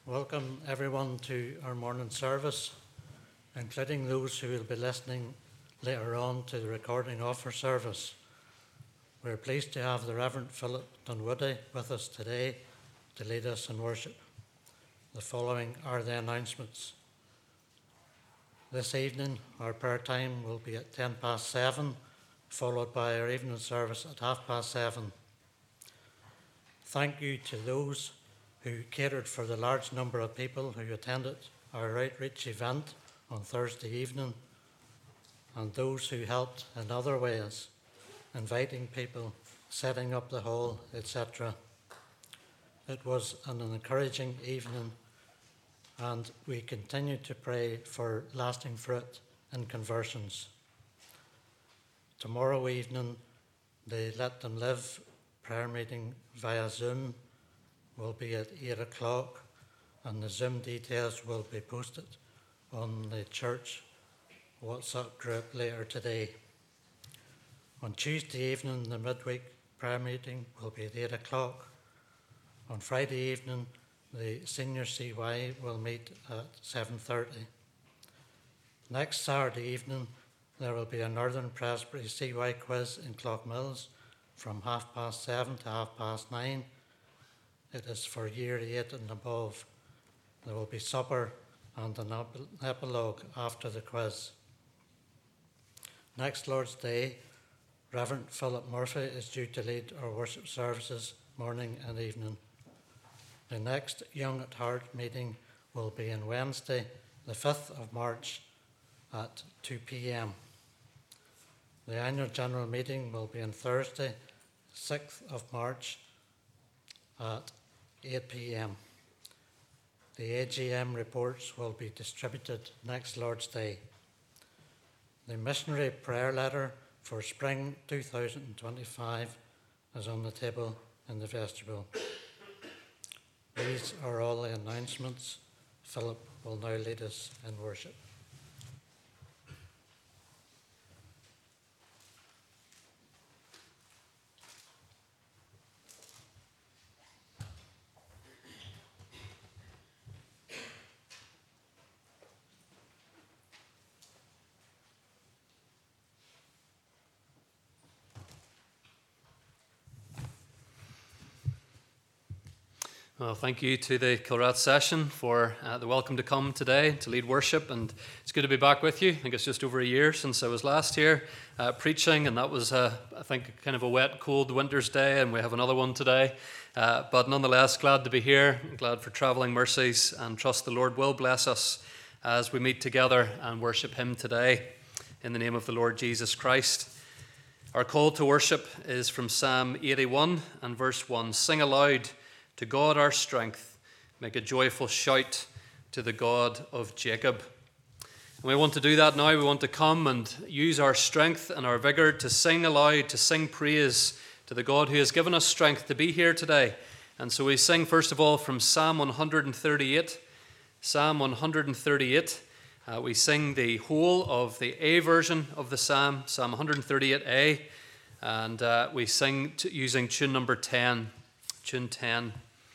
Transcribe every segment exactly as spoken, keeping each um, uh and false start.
Welcome everyone to our morning service, including those who will be listening later on to the recording of our service. We're pleased to have the Reverend Philip Dunwoody with us today to lead us in worship. The following are the announcements. This evening, our prayer time will be at ten past seven, followed by our evening service at half past seven. Thank you to those who catered for the large number of people who attended our outreach event on Thursday evening, and those who helped in other ways, inviting people, setting up the hall, et cetera. It was an encouraging evening, and we continue to pray for lasting fruit and conversions. Tomorrow evening, the Let Them Live prayer meeting via Zoom will be at eight o'clock, and the Zoom details will be posted on the church WhatsApp group later today. On Tuesday evening, the midweek prayer meeting will be at eight o'clock. On Friday evening, the senior C Y will meet at seven thirty. Next Saturday evening, there will be a Northern Presbytery C Y quiz in Clough-Mills from half past seven to half past nine. It is for year eight and above. There will be supper and an epilogue after the quiz. Next Lord's Day, Reverend Philip Murphy is due to lead our worship services morning and evening. The next Young at Heart meeting will be on Wednesday, the fifth of March at two p.m. The annual general meeting will be on Thursday, sixth of March at eight p.m. The A G M reports will be distributed next Lord's Day. The missionary prayer letter for spring two thousand twenty-five is on the table in the vestibule. These are all the announcements. Philip will now lead us in worship. Well, thank you to the Kilrat session for uh, the welcome to come today to lead worship, and it's good to be back with you. I think it's just over a year since I was last here uh, preaching, and that was, uh, I think, kind of a wet, cold winter's day, and we have another one today. Uh, but nonetheless, glad to be here, glad for travelling mercies, and trust the Lord will bless us as we meet together and worship Him today in the name of the Lord Jesus Christ. Our call to worship is from Psalm eighty-one and verse one. Sing aloud to God our strength, make a joyful shout to the God of Jacob. And we want to do that now. We want to come and use our strength and our vigour to sing aloud, to sing praise to the God who has given us strength to be here today. And so we sing first of all from Psalm one thirty-eight. Psalm one thirty-eight. Uh, we sing the whole of the A version of the Psalm, Psalm one thirty-eight A. And uh, we sing t- using tune number ten. Tune ten.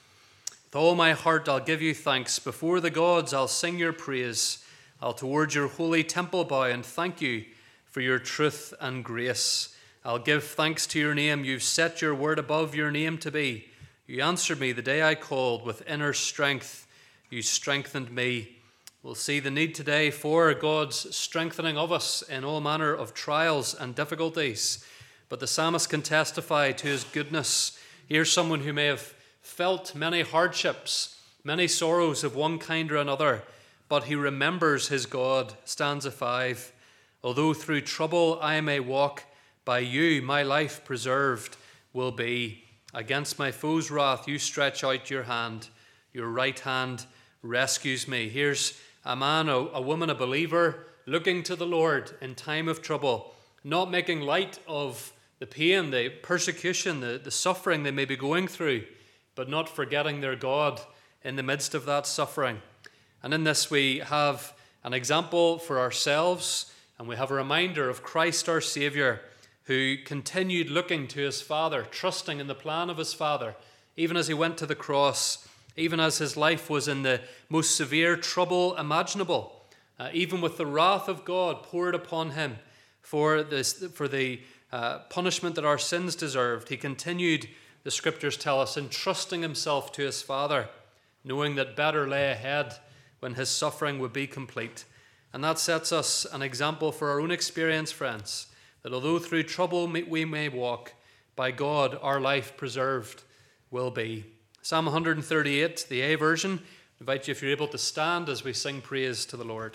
With all my heart I'll give you thanks. Before the gods I'll sing your praise. I'll towards your holy temple bow and thank you for your truth and grace. I'll give thanks to your name. You've set your word above your name to be. You answered me the day I called with inner strength. You strengthened me. We'll see the need today for God's strengthening of us in all manner of trials and difficulties. But the psalmist can testify to his goodness. Here's someone who may have felt many hardships, many sorrows of one kind or another, but he remembers his God. Stanza five. Although through trouble I may walk, by you my life preserved will be. Against my foe's wrath you stretch out your hand. Your right hand rescues me. Here's a man, a, a woman, a believer, looking to the Lord in time of trouble, not making light of the pain, the persecution, the, the suffering they may be going through, but not forgetting their God in the midst of that suffering. And in this we have an example for ourselves, and we have a reminder of Christ our Saviour, who continued looking to his Father, trusting in the plan of his Father, even as he went to the cross even as his life was in the most severe trouble imaginable, uh, even with the wrath of God poured upon him for, this, for the uh, punishment that our sins deserved, he continued, the scriptures tell us, entrusting himself to his Father, knowing that better lay ahead when his suffering would be complete. And that sets us an example for our own experience, friends, that although through trouble we may walk, by God our life preserved will be. Psalm one thirty-eight, the A version. I invite you, if you're able, to stand as we sing praise to the Lord.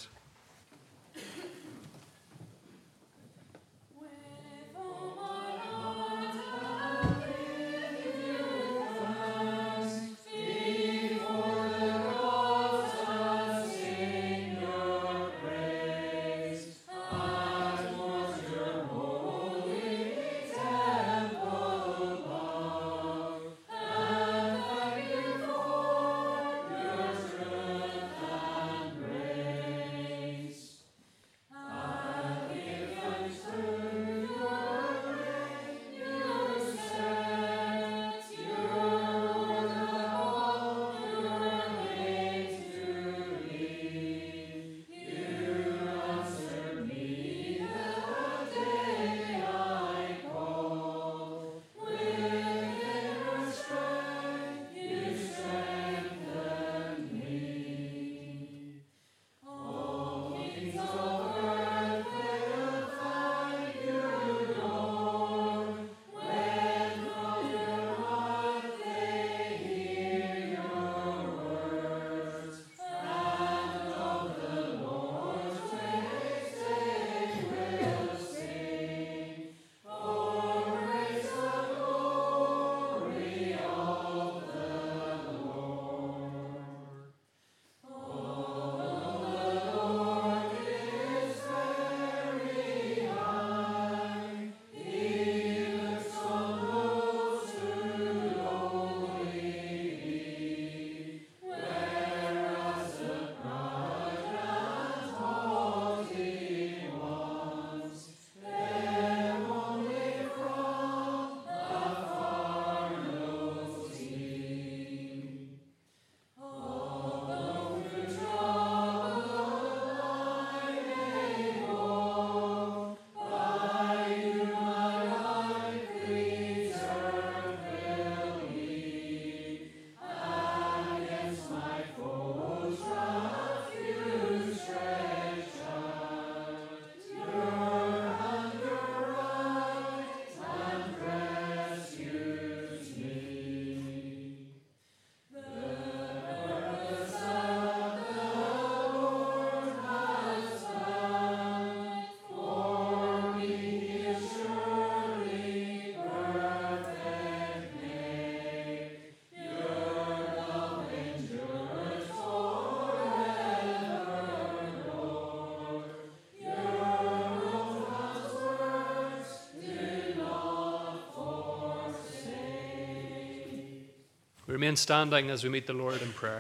We remain standing as we meet the Lord in prayer.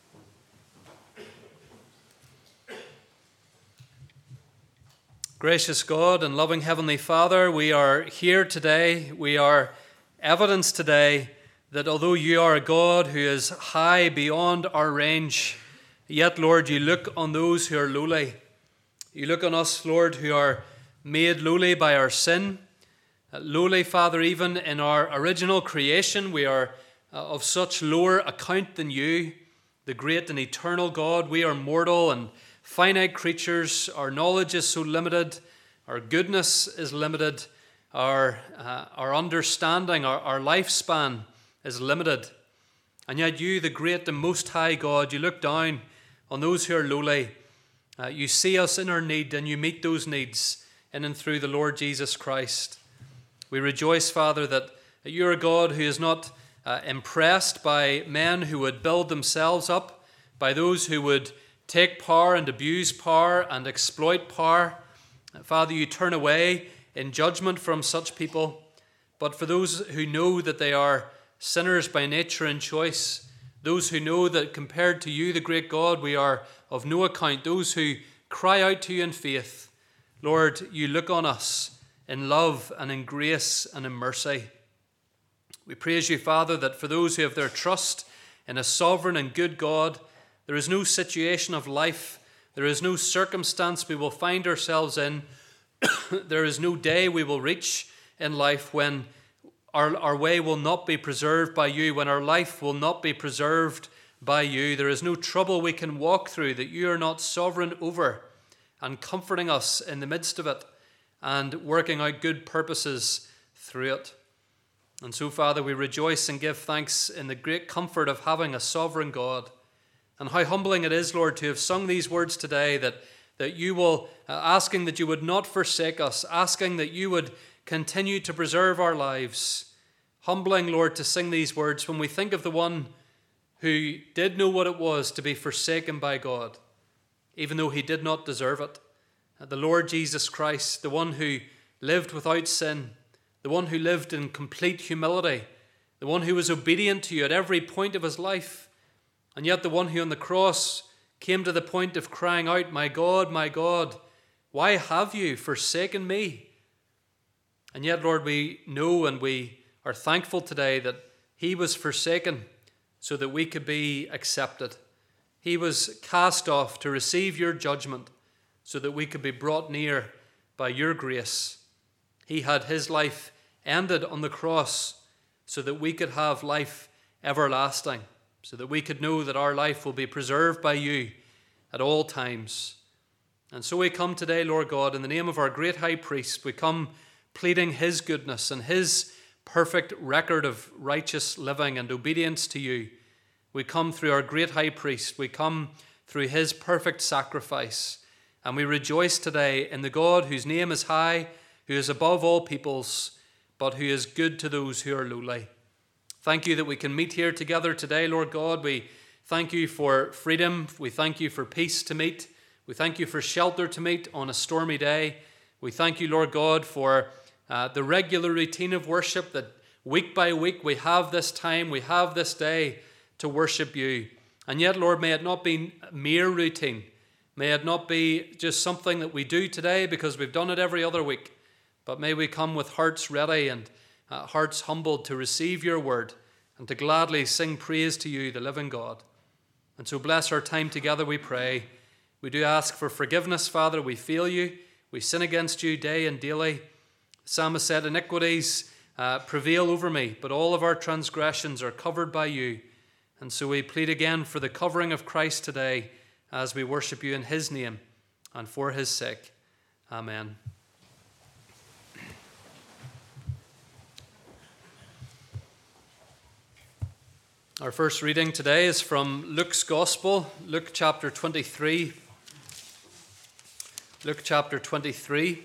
Gracious God and loving Heavenly Father, we are here today. We are evidence today that although you are a God who is high beyond our range, yet, Lord, you look on those who are lowly. You look on us, Lord, who are made lowly by our sin. Lowly, Father, even in our original creation, we are of such lower account than you, the great and eternal God. We are mortal and finite creatures. Our knowledge is so limited. Our goodness is limited. Our, uh, our understanding, our, our lifespan is limited. And yet you, the great and most high God, you look down on those who are lowly. Uh, you see us in our need and you meet those needs in and through the Lord Jesus Christ. We rejoice, Father, that you're a God who is not uh, impressed by men who would build themselves up, by those who would take power and abuse power and exploit power. Father, you turn away in judgment from such people. But for those who know that they are sinners by nature and choice, those who know that compared to you, the great God, we are of no account, those who cry out to you in faith, Lord, you look on us in love and in grace and in mercy. We praise you, Father, that for those who have their trust in a sovereign and good God. There is no situation of life, there is no circumstance we will find ourselves in, there is no day we will reach in life when our, our way will not be preserved by you, when our life will not be preserved by you. There is no trouble we can walk through that you are not sovereign over and comforting us in the midst of it and working out good purposes through it. And so, Father, we rejoice and give thanks in the great comfort of having a sovereign God. And how humbling it is, Lord, to have sung these words today, that, that you will, uh, asking that you would not forsake us, asking that you would continue to preserve our lives. Humbling, Lord, to sing these words when we think of the one who did know what it was to be forsaken by God, even though he did not deserve it. Uh, the Lord Jesus Christ, the one who lived without sin, the one who lived in complete humility, the one who was obedient to you at every point of his life, and yet the one who on the cross came to the point of crying out, "My God, my God, why have you forsaken me?" And yet, Lord, we know and we are thankful today that he was forsaken so that we could be accepted. He was cast off to receive your judgment so that we could be brought near by your grace. He had his life ended on the cross so that we could have life everlasting, so that we could know that our life will be preserved by you at all times. And so we come today, Lord God, in the name of our great high priest. We come pleading his goodness and his perfect record of righteous living and obedience to you. We come through our great high priest. We come through his perfect sacrifice. And we rejoice today in the God whose name is high, who is above all peoples, but who is good to those who are lowly. Thank you that we can meet here together today, Lord God. We thank you for freedom. We thank you for peace to meet. We thank you for shelter to meet on a stormy day. We thank you, Lord God, for uh, the regular routine of worship, that week by week we have this time, we have this day to worship you. And yet, Lord, may it not be mere routine. May it not be just something that we do today because we've done it every other week. But may we come with hearts ready and uh, hearts humbled to receive your word and to gladly sing praise to you, the living God. And so bless our time together, we pray. We do ask for forgiveness, Father. We fail you. We sin against you day and daily. The psalmist said, iniquities uh, prevail over me, but all of our transgressions are covered by you. And so we plead again for the covering of Christ today as we worship you in his name and for his sake. Amen. Our first reading today is from Luke's Gospel, Luke chapter twenty-three. Luke chapter twenty-three.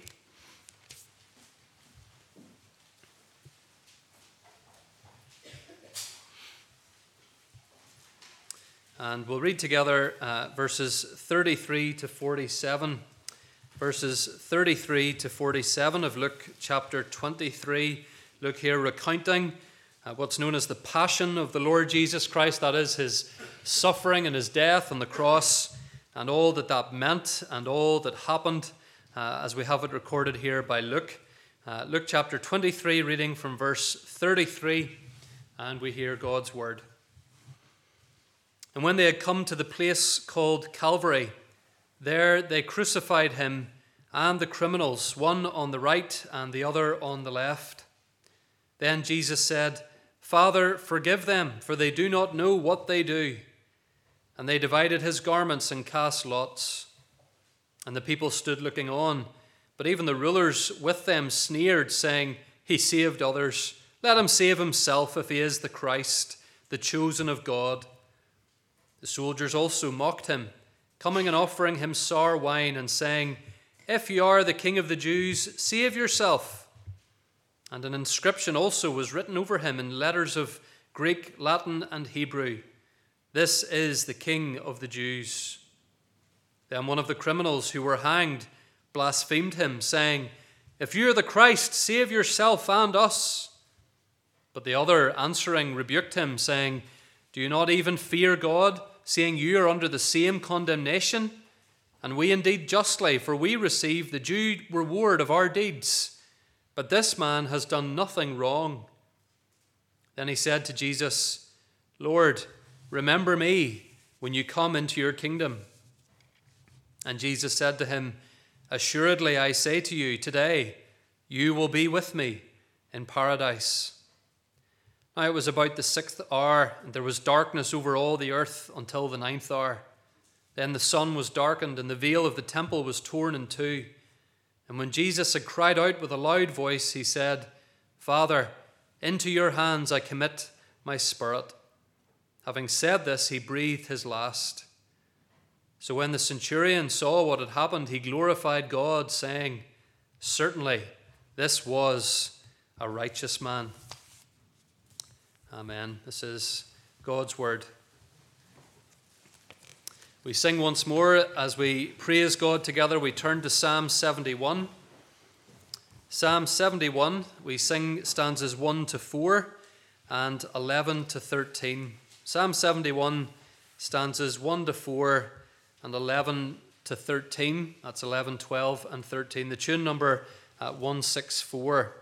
And we'll read together uh, verses thirty-three to forty-seven. Verses thirty-three to forty-seven of Luke chapter twenty-three. Luke here recounting Uh, what's known as the passion of the Lord Jesus Christ, that is his suffering and his death on the cross, and all that that meant and all that happened uh, as we have it recorded here by Luke. Uh, Luke chapter twenty-three, reading from verse thirty-three, and we hear God's word. And when they had come to the place called Calvary, there they crucified him and the criminals, one on the right and the other on the left. Then Jesus said, Father, forgive them, for they do not know what they do. And they divided his garments and cast lots. And the people stood looking on. But even the rulers with them sneered, saying, He saved others. Let him save himself if he is the Christ, the chosen of God. The soldiers also mocked him, coming and offering him sour wine, and saying, If you are the King of the Jews, save yourself. And an inscription also was written over him in letters of Greek, Latin, and Hebrew. This is the King of the Jews. Then one of the criminals who were hanged blasphemed him, saying, If you are the Christ, save yourself and us. But the other answering rebuked him, saying, Do you not even fear God, seeing you are under the same condemnation? And we indeed justly, for we receive the due reward of our deeds. But this man has done nothing wrong. Then he said to Jesus, Lord, remember me when you come into your kingdom." And Jesus said to him, "Assuredly I say to you, today you will be with me in paradise." Now it was about the sixth hour, and there was darkness over all the earth until the ninth hour. Then the sun was darkened, and the veil of the temple was torn in two. And when Jesus had cried out with a loud voice, he said, "Father, into your hands I commit my spirit." Having said this, he breathed his last. So when the centurion saw what had happened, he glorified God, saying, "Certainly this was a righteous man." Amen. This is God's word. We sing once more as we praise God together. We turn to Psalm seventy-one. Psalm seventy-one, we sing stanzas one to four and eleven to thirteen. Psalm seventy-one, stanzas one to four and eleven to thirteen. That's eleven, twelve, and thirteen. The tune number at one sixty-four.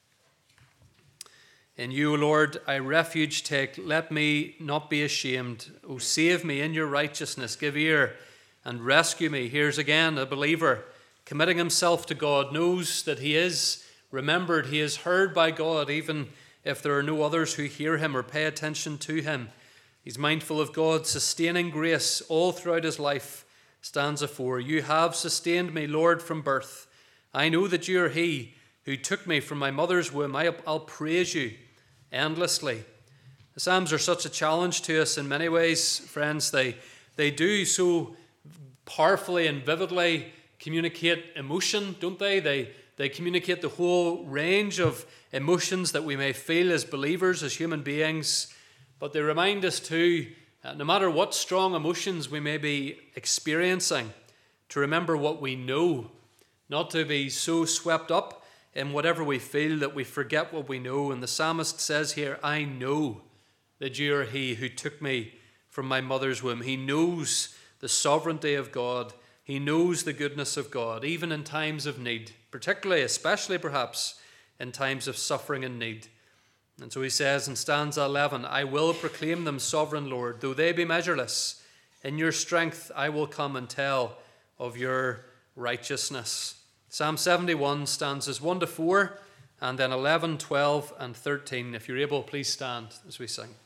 "In you, O Lord, I refuge take. Let me not be ashamed. O save me in your righteousness. Give ear and rescue me." Here's again a believer committing himself to God, knows that he is remembered, he is heard by God, even if there are no others who hear him or pay attention to him. He's mindful of God's sustaining grace all throughout his life. Stanza four, "You have sustained me, Lord, from birth. I know that you are he who took me from my mother's womb. I'll praise you endlessly." The Psalms are such a challenge to us in many ways, friends. They, they do so powerfully and vividly communicate emotion, don't they? They, they communicate the whole range of emotions that we may feel as believers, as human beings. But they remind us too, uh, no matter what strong emotions we may be experiencing, to remember what we know, not to be so swept up in whatever we feel that we forget what we know. And the psalmist says here, "I know that you are he who took me from my mother's womb." He knows the sovereignty of God. He knows the goodness of God, even in times of need, particularly, especially perhaps, in times of suffering and need. And so he says in stanza eleven, "I will proclaim them, sovereign Lord, though they be measureless. In your strength I will come and tell of your righteousness." Psalm seventy-one, stanzas one to four, and then eleven, twelve, and thirteen. If you're able, please stand as we sing.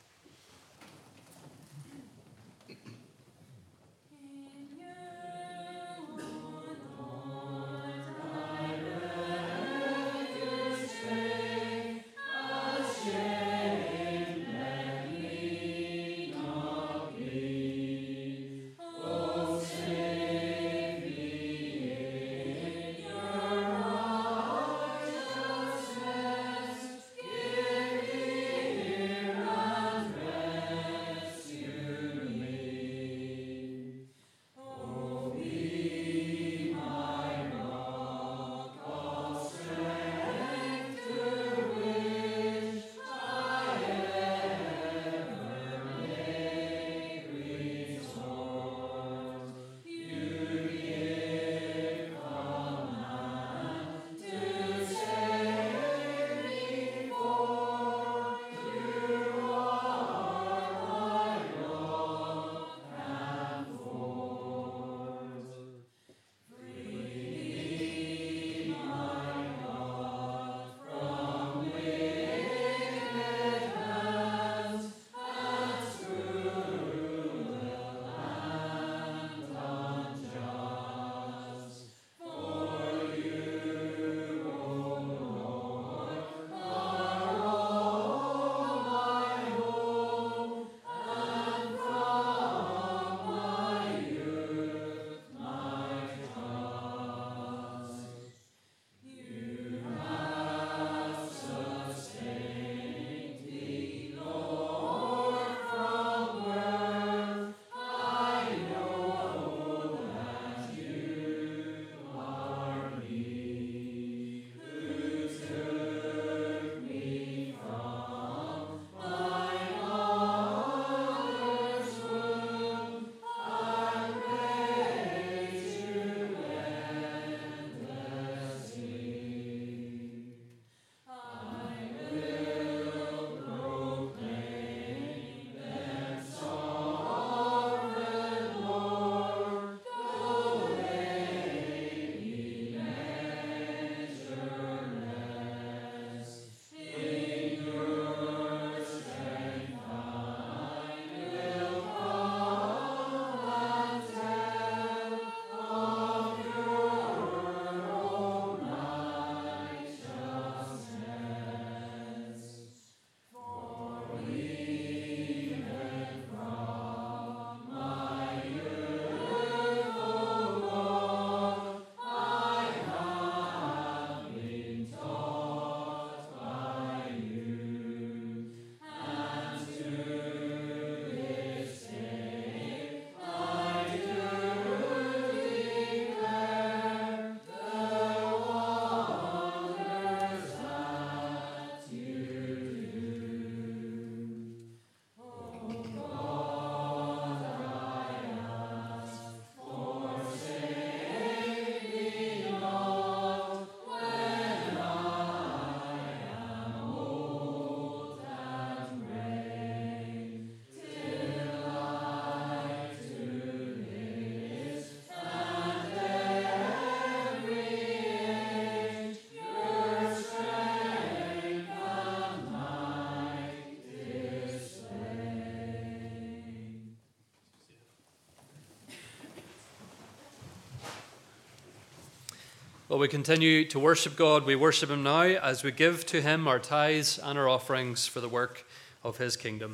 Well, we continue to worship God. We worship Him now as we give to Him our tithes and our offerings for the work of His kingdom.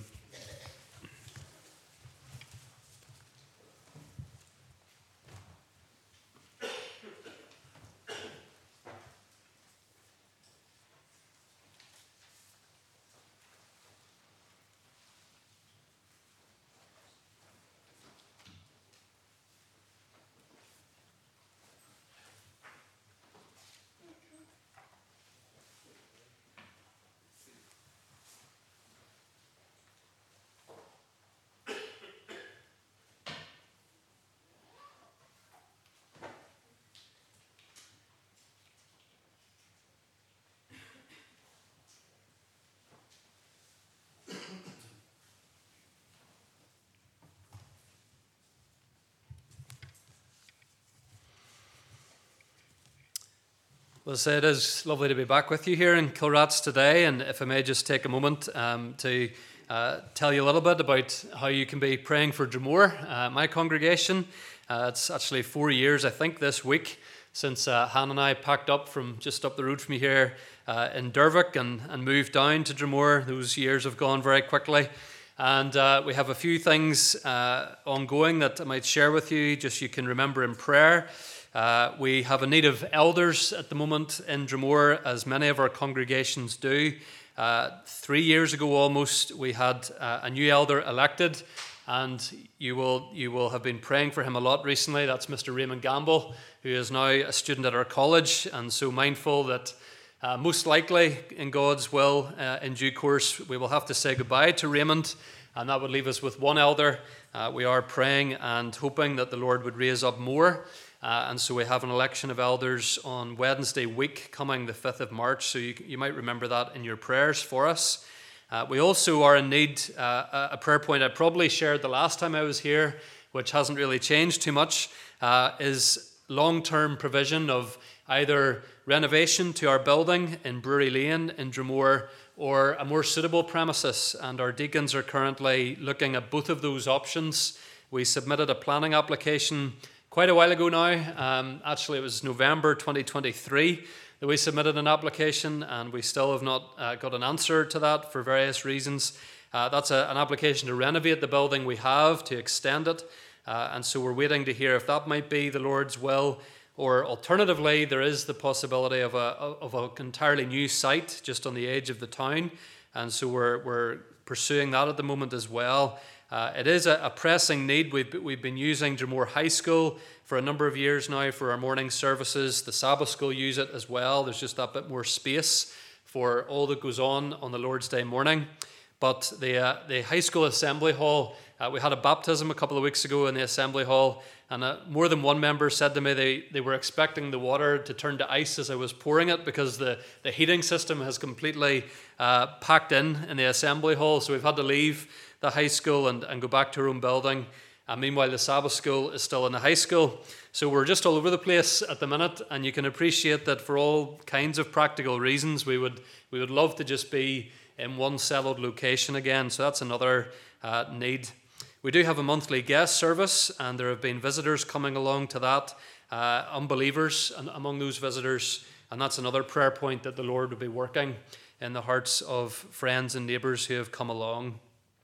Well, so it is lovely to be back with you here in Kilrats today, and if I may just take a moment um, to uh, tell you a little bit about how you can be praying for Drumore, uh, my congregation. Uh, it's actually four years, I think, this week since uh, Hannah and I packed up from just up the road from me here uh, in Dervick and, and moved down to Drumore. Those years have gone very quickly. And uh, we have a few things uh, ongoing that I might share with you, just you can remember in prayer. Uh, we have a need of elders at the moment in Drumore, as many of our congregations do. Uh, three years ago almost, we had uh, a new elder elected, and you will you will have been praying for him a lot recently. That's Mister Raymond Gamble, who is now a student at our college, and so mindful that uh, most likely, in God's will, uh, in due course, we will have to say goodbye to Raymond, and that would leave us with one elder. Uh, we are praying and hoping that the Lord would raise up more. Uh, and so we have an election of elders on Wednesday week coming the fifth of March, so you, you might remember that in your prayers for us. Uh, we also are in need, uh, a prayer point I probably shared the last time I was here, which hasn't really changed too much, uh, is long-term provision of either renovation to our building in Brewery Lane in Drumore or a more suitable premises, and our deacons are currently looking at both of those options. We submitted a planning application quite a while ago now. Um, actually, it was November twenty twenty-three that we submitted an application, and we still have not uh, got an answer to that for various reasons. Uh, that's a, an application to renovate the building we have, to extend it, uh, and so we're waiting to hear if that might be the Lord's will, or alternatively, there is the possibility of a of an entirely new site just on the edge of the town, and so we're we're pursuing that at the moment as well. Uh, it is a, a pressing need. We've, we've been using Drumore High School for a number of years now for our morning services. The Sabbath School use it as well. There's just that bit more space for all that goes on on the Lord's Day morning. But the uh, the high school assembly hall, uh, we had a baptism a couple of weeks ago in the assembly hall, and uh, more than one member said to me they, they were expecting the water to turn to ice as I was pouring it, because the, the heating system has completely uh, packed in in the assembly hall. So we've had to leave the high school and, and go back to our own building. And meanwhile, the Sabbath school is still in the high school. So we're just all over the place at the minute, and you can appreciate that for all kinds of practical reasons, we would we would love to just be in one settled location again. So that's another uh, need. We do have a monthly guest service, and there have been visitors coming along to that, uh, unbelievers and among those visitors, and that's another prayer point that the Lord would be working in the hearts of friends and neighbours who have come along.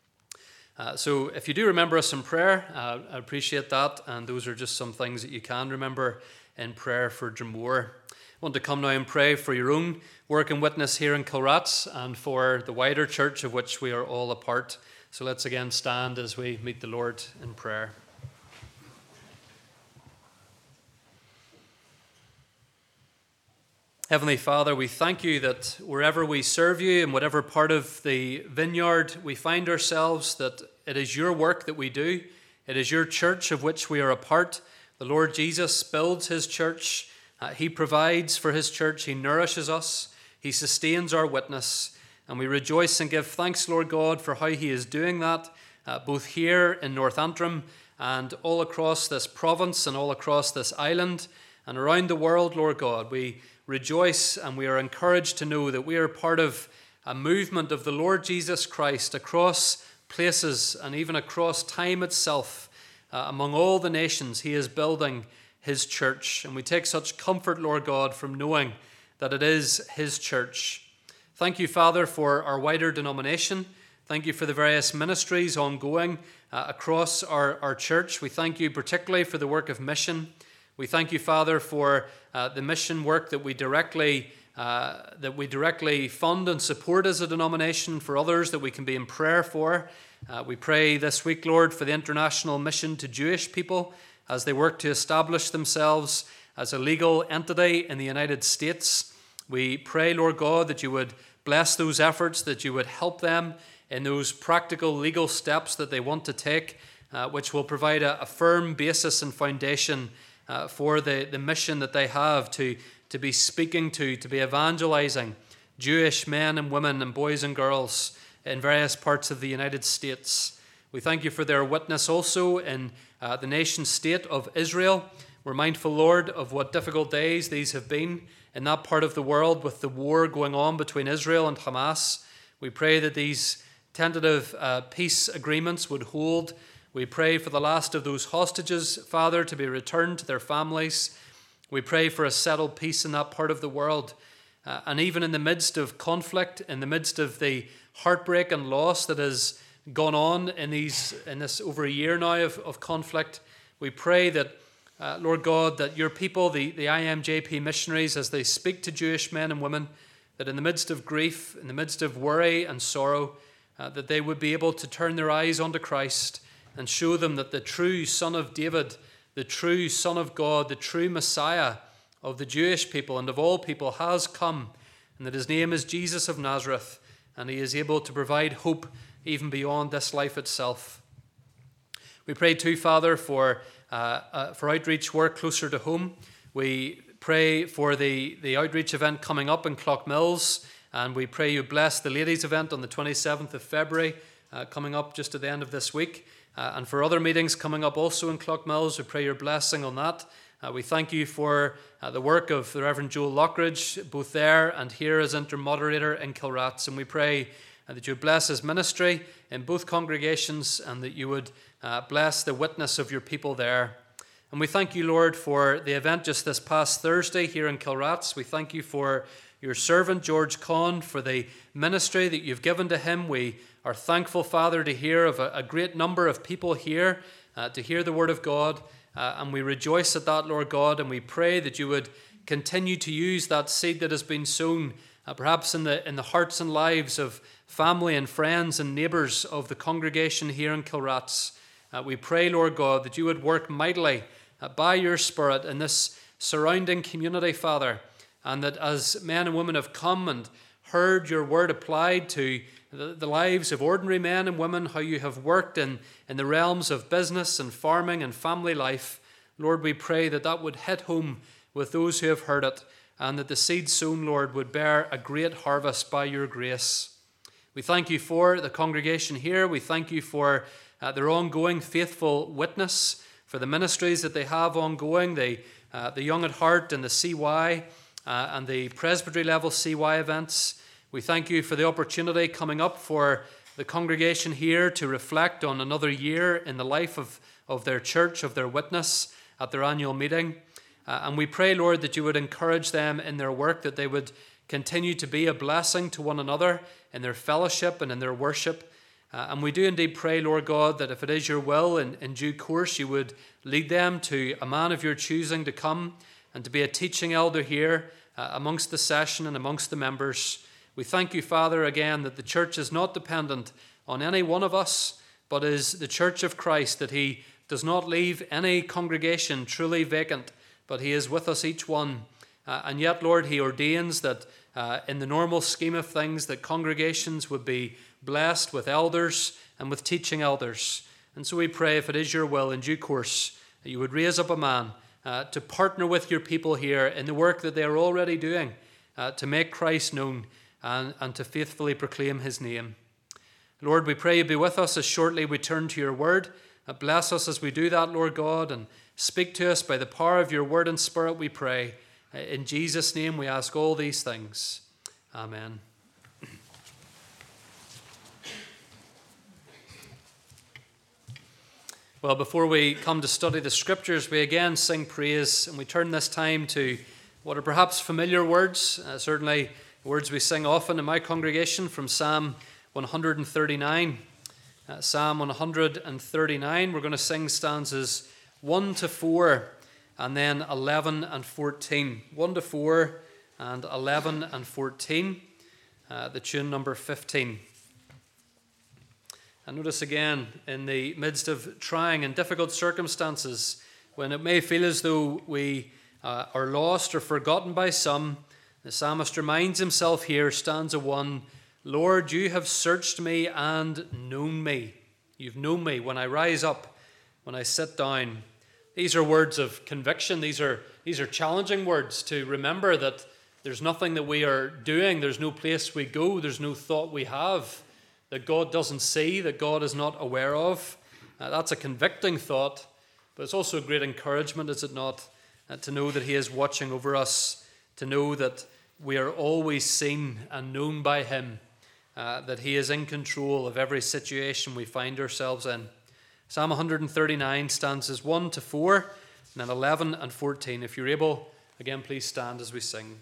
Uh, so if you do remember us in prayer, uh, I appreciate that, and those are just some things that you can remember in prayer for Drumore. I want to come now and pray for your own work and witness here in Kilrats and for the wider church of which we are all a part. So let's again stand as we meet the Lord in prayer. Heavenly Father, we thank you that wherever we serve you, in whatever part of the vineyard we find ourselves, that it is your work that we do. It is your church of which we are a part. The Lord Jesus builds his church. Uh, he provides for his church. He nourishes us. He sustains our witness. And we rejoice and give thanks, Lord God, for how he is doing that, uh, both here in North Antrim and all across this province and all across this island and around the world, Lord God. We rejoice and we are encouraged to know that we are part of a movement of the Lord Jesus Christ across places and even across time itself. Uh, among all the nations, he is building his church. And we take such comfort, Lord God, from knowing that it is his church. Thank you, Father, for our wider denomination. Thank you for the various ministries ongoing uh, across our, our church. We thank you particularly for the work of mission. We thank you, Father, for uh, the mission work that we directly uh, that we directly fund and support as a denomination, for others that we can be in prayer for. Uh, we pray this week, Lord, for the international mission to Jewish people as they work to establish themselves as a legal entity in the United States. We pray, Lord God, that you would bless those efforts, that you would help them in those practical legal steps that they want to take, uh, which will provide a, a firm basis and foundation uh, for the, the mission that they have to, to be speaking to, to be evangelizing Jewish men and women and boys and girls in various parts of the United States. We thank you for their witness also in uh, the nation state of Israel. We're mindful, Lord, of what difficult days these have been in that part of the world with the war going on between Israel and Hamas. We pray that these tentative uh, peace agreements would hold. We pray for the last of those hostages, Father, to be returned to their families. We pray for a settled peace in that part of the world. Uh, and even in the midst of conflict, in the midst of the heartbreak and loss that has gone on in these in this over a year now of, of conflict, we pray that, uh, Lord God, that your people, the, the I M J P missionaries, as they speak to Jewish men and women, that in the midst of grief, in the midst of worry and sorrow, uh, that they would be able to turn their eyes onto Christ and show them that the true Son of David, the true Son of God, the true Messiah of the Jewish people and of all people has come, and that his name is Jesus of Nazareth, and he is able to provide hope even beyond this life itself. We pray too, Father, for uh, uh, for outreach work closer to home. We pray for the, the outreach event coming up in Clockmills, and we pray you bless the ladies' event on the twenty-seventh of February, uh, coming up just at the end of this week. Uh, and for other meetings coming up also in Clockmills, we pray your blessing on that. Uh, we thank you for uh, the work of the Reverend Joel Lockridge, both there and here as intermoderator in Kilrats. And we pray uh, that you would bless his ministry in both congregations, and that you would uh, bless the witness of your people there. And we thank you, Lord, for the event just this past Thursday here in Kilrats. We thank you for your servant, George Conn, for the ministry that you've given to him. We are thankful, Father, to hear of a, a great number of people here uh, to hear the word of God. Uh, and we rejoice at that, Lord God, and we pray that you would continue to use that seed that has been sown, uh, perhaps in the in the hearts and lives of family and friends and neighbours of the congregation here in Kilrats. Uh, we pray, Lord God, that you would work mightily uh, by your Spirit in this surrounding community, Father, and that as men and women have come and heard your word applied to the, the lives of ordinary men and women, how you have worked in, in the realms of business and farming and family life, Lord, we pray that that would hit home with those who have heard it, and that the seed sown, Lord, would bear a great harvest by your grace. We thank you for the congregation here. We thank you for uh, their ongoing faithful witness, for the ministries that they have ongoing, the, uh, the Young at Heart and the C Y, Uh, and the presbytery level C Y events. We thank you for the opportunity coming up for the congregation here to reflect on another year in the life of, of their church, of their witness at their annual meeting. Uh, and we pray, Lord, that you would encourage them in their work, that they would continue to be a blessing to one another in their fellowship and in their worship. Uh, and we do indeed pray, Lord God, that if it is your will, in, in due course you would lead them to a man of your choosing to come and to be a teaching elder here uh, amongst the session and amongst the members. We thank you, Father, again, that the church is not dependent on any one of us, but is the church of Christ, that he does not leave any congregation truly vacant, but he is with us each one. Uh, and yet, Lord, he ordains that uh, in the normal scheme of things, that congregations would be blessed with elders and with teaching elders. And so we pray, if it is your will, in due course, that you would raise up a man Uh, to partner with your people here in the work that they are already doing uh, to make Christ known and, and to faithfully proclaim his name. Lord, we pray you be with us as shortly we turn to your word. Uh, bless us as we do that, Lord God, and speak to us by the power of your word and spirit, we pray. Uh, in Jesus' name we ask all these things. Amen. Well, before we come to study the scriptures, we again sing praise, and we turn this time to what are perhaps familiar words, uh, certainly words we sing often in my congregation, from Psalm one thirty-nine. Uh, Psalm one thirty-nine, we're going to sing stanzas one to four, and then eleven and fourteen. one to four and eleven and fourteen, uh, the tune number fifteen. And notice again, in the midst of trying and difficult circumstances, when it may feel as though we uh, are lost or forgotten by some, the psalmist reminds himself here, stanza one, Lord, you have searched me and known me. You've known me when I rise up, when I sit down. These are words of conviction. These are, these are challenging words to remember that there's nothing that we are doing. There's no place we go. There's no thought we have that God doesn't see, that God is not aware of. Uh, that's a convicting thought, but it's also a great encouragement, is it not, uh, to know that he is watching over us, to know that we are always seen and known by him, uh, that he is in control of every situation we find ourselves in. Psalm one thirty-nine, stanzas one to four, and then eleven and fourteen. If you're able, again, please stand as we sing.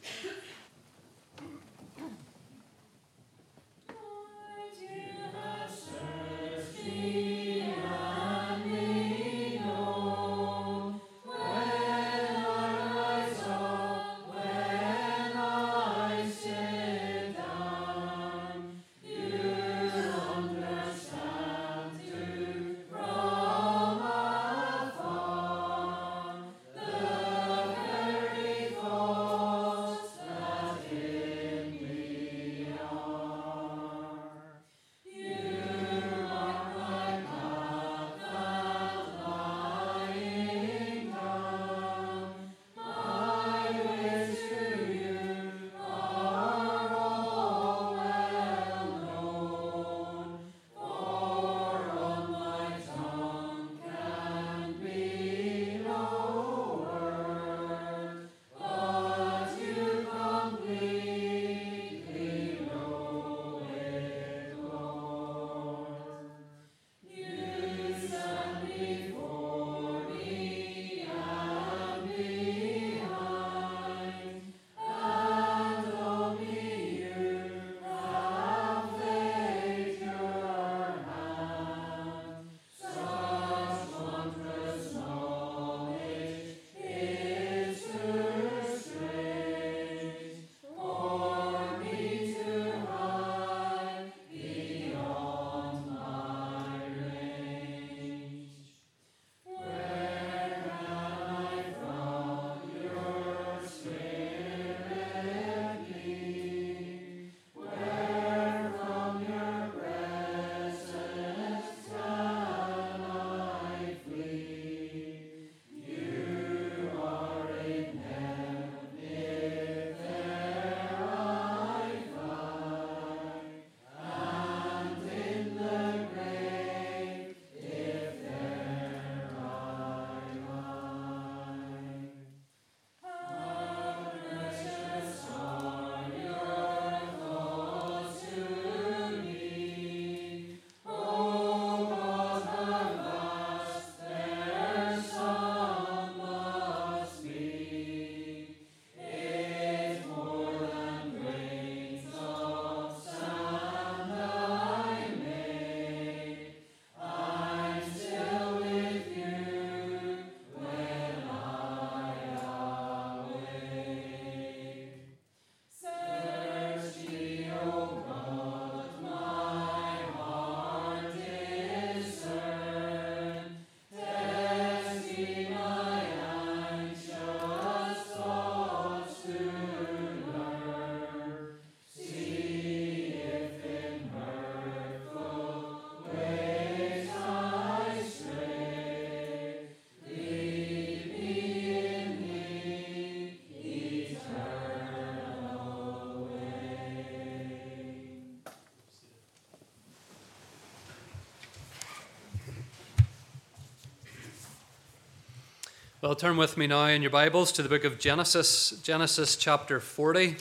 Well, turn with me now in your Bibles to the book of Genesis, Genesis chapter forty.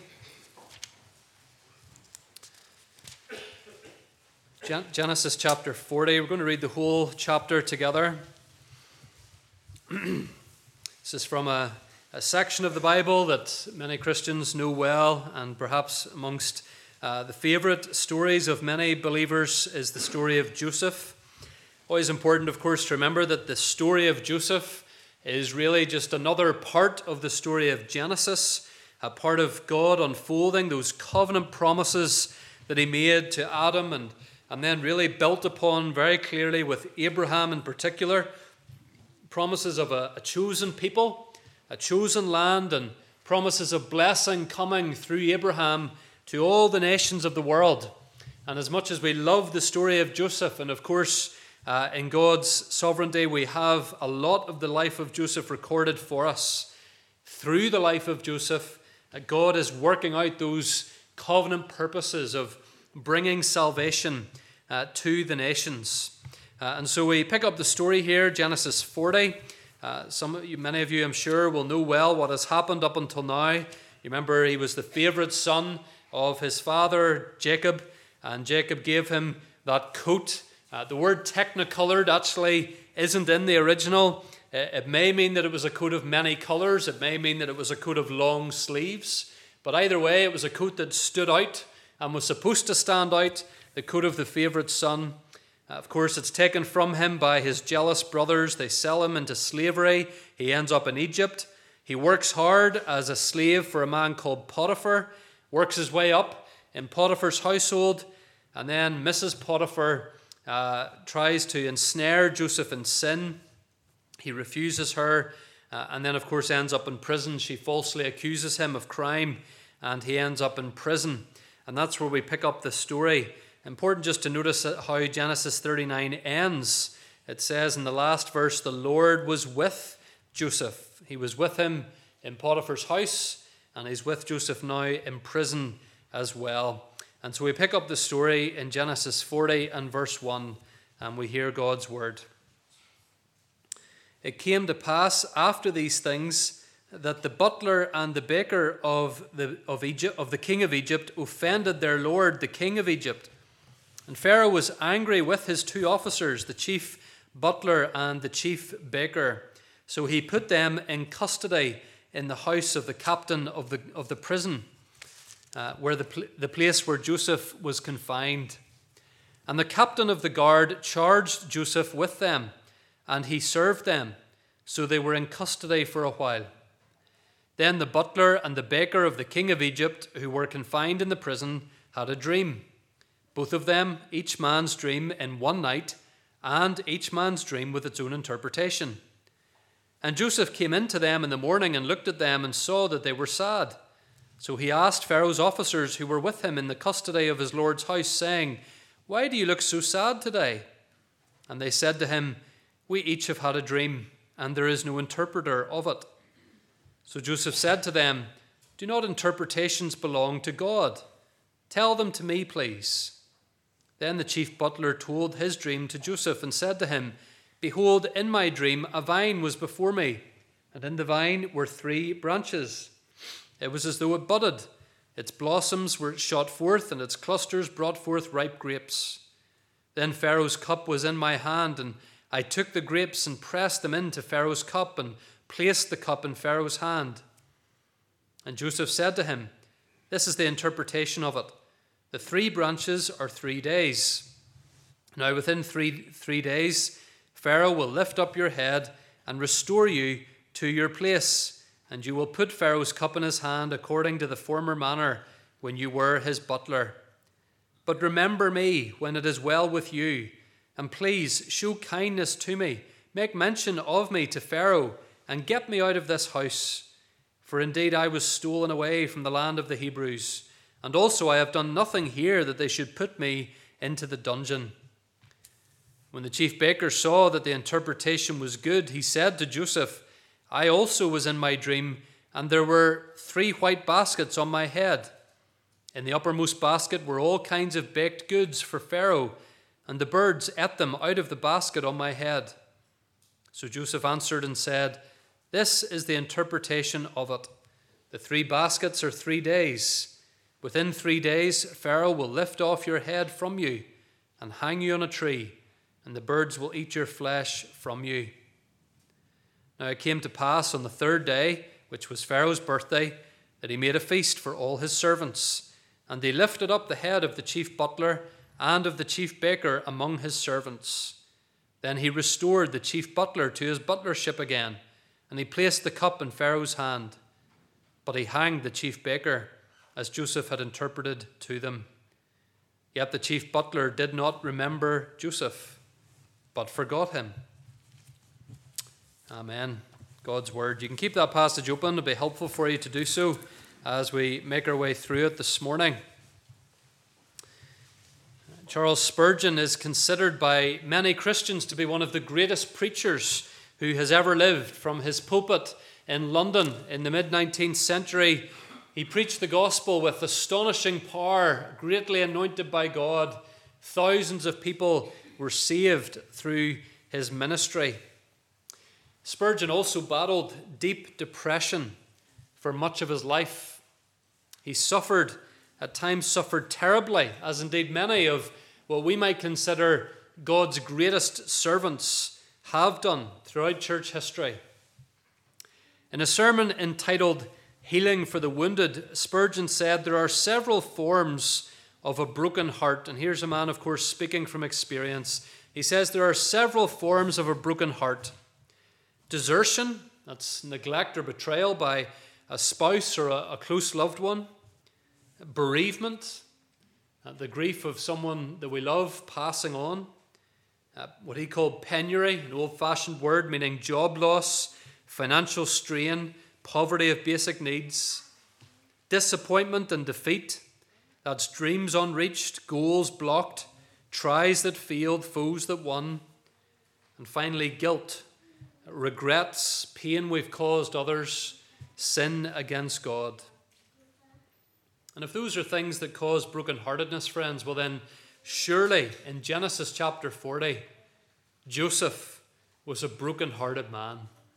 Gen- Genesis chapter forty. We're going to read the whole chapter together. This is from a, a section of the Bible that many Christians know well, and perhaps amongst uh, the favourite stories of many believers is the story of Joseph. Always important, of course, to remember that the story of Joseph is really just another part of the story of Genesis, a part of God unfolding those covenant promises that he made to Adam and, and then really built upon very clearly with Abraham in particular. Promises of a, a chosen people, a chosen land, and promises of blessing coming through Abraham to all the nations of the world. And as much as we love the story of Joseph, and of course uh, in God's sovereignty we have a lot of the life of Joseph recorded for us, through the life of Joseph, uh, God is working out those covenant purposes of bringing salvation uh, to the nations. Uh, and so we pick up the story here, Genesis forty. Uh, some of you, many of you, I'm sure, will know well what has happened up until now. You remember he was the favourite son of his father, Jacob, and Jacob gave him that coat. Uh, the word technicoloured actually isn't in the original. Uh, it may mean that it was a coat of many colours. It may mean that it was a coat of long sleeves. But either way, it was a coat that stood out and was supposed to stand out, the coat of the favourite son. Of course, it's taken from him by his jealous brothers. They sell him into slavery. He ends up in Egypt. He works hard as a slave for a man called Potiphar, works his way up in Potiphar's household, and then Missus Potiphar uh, tries to ensnare Joseph in sin. He refuses her, uh, and then, of course, ends up in prison. She falsely accuses him of crime, and he ends up in prison. And that's where we pick up the story. Important just to notice how Genesis thirty-nine ends. It says in the last verse, the Lord was with Joseph. He was with him in Potiphar's house, and he's with Joseph now in prison as well. And so we pick up the story in Genesis forty and verse one, and we hear God's word. It came to pass after these things that the butler and the baker of the of Egypt of the king of Egypt offended their lord, the king of Egypt. And Pharaoh was angry with his two officers, the chief butler and the chief baker. So he put them in custody in the house of the captain of the of the prison, uh, where the pl- the place where Joseph was confined. And the captain of the guard charged Joseph with them, and he served them. So they were in custody for a while. Then the butler and the baker of the king of Egypt, who were confined in the prison, had a dream. Both of them, each man's dream in one night, and each man's dream with its own interpretation. And Joseph came in to them in the morning and looked at them and saw that they were sad. So he asked Pharaoh's officers who were with him in the custody of his lord's house, saying, "Why do you look so sad today?" And they said to him, "We each have had a dream, and there is no interpreter of it." So Joseph said to them, "Do not interpretations belong to God? Tell them to me, please." Then the chief butler told his dream to Joseph and said to him, "Behold, in my dream a vine was before me, and in the vine were three branches. It was as though it budded. Its blossoms were shot forth, and its clusters brought forth ripe grapes. Then Pharaoh's cup was in my hand, and I took the grapes and pressed them into Pharaoh's cup and placed the cup in Pharaoh's hand." And Joseph said to him, "This is the interpretation of it. The three branches are three days. Now within three, three days, Pharaoh will lift up your head and restore you to your place, and you will put Pharaoh's cup in his hand according to the former manner when you were his butler. But remember me when it is well with you, and please show kindness to me. Make mention of me to Pharaoh, and get me out of this house. For indeed I was stolen away from the land of the Hebrews, and also I have done nothing here that they should put me into the dungeon." When the chief baker saw that the interpretation was good, he said to Joseph, "I also was in my dream, and there were three white baskets on my head. In the uppermost basket were all kinds of baked goods for Pharaoh, and the birds ate them out of the basket on my head." So Joseph answered and said, "This is the interpretation of it. The three baskets are three days. Within three days, Pharaoh will lift off your head from you and hang you on a tree, and the birds will eat your flesh from you." Now it came to pass on the third day, which was Pharaoh's birthday, that he made a feast for all his servants. And they lifted up the head of the chief butler and of the chief baker among his servants. Then he restored the chief butler to his butlership again, and he placed the cup in Pharaoh's hand. But he hanged the chief baker, as Joseph had interpreted to them. Yet the chief butler did not remember Joseph, but forgot him. Amen. God's word. You can keep that passage open. It'll be helpful for you to do so as we make our way through it this morning. Charles Spurgeon is considered by many Christians to be one of the greatest preachers who has ever lived. From his pulpit in London in the mid-nineteenth century, he preached the gospel with astonishing power, greatly anointed by God. Thousands of people were saved through his ministry. Spurgeon also battled deep depression for much of his life. He suffered, at times suffered terribly, as indeed many of what we might consider God's greatest servants have done throughout church history. In a sermon entitled Healing for the Wounded, Spurgeon said there are several forms of a broken heart. And here's a man, of course, speaking from experience. He says there are several forms of a broken heart. Desertion, that's neglect or betrayal by a spouse or a, a close loved one. Bereavement, uh, the grief of someone that we love passing on. Uh, what he called penury, an old-fashioned word meaning job loss, financial strain, poverty of basic needs. Disappointment and defeat, that's dreams unreached, goals blocked, tries that failed, foes that won. And finally, guilt, regrets, pain we've caused others, sin against God. And if those are things that cause brokenheartedness, friends, well then surely in Genesis chapter forty, Joseph was a broken-hearted man.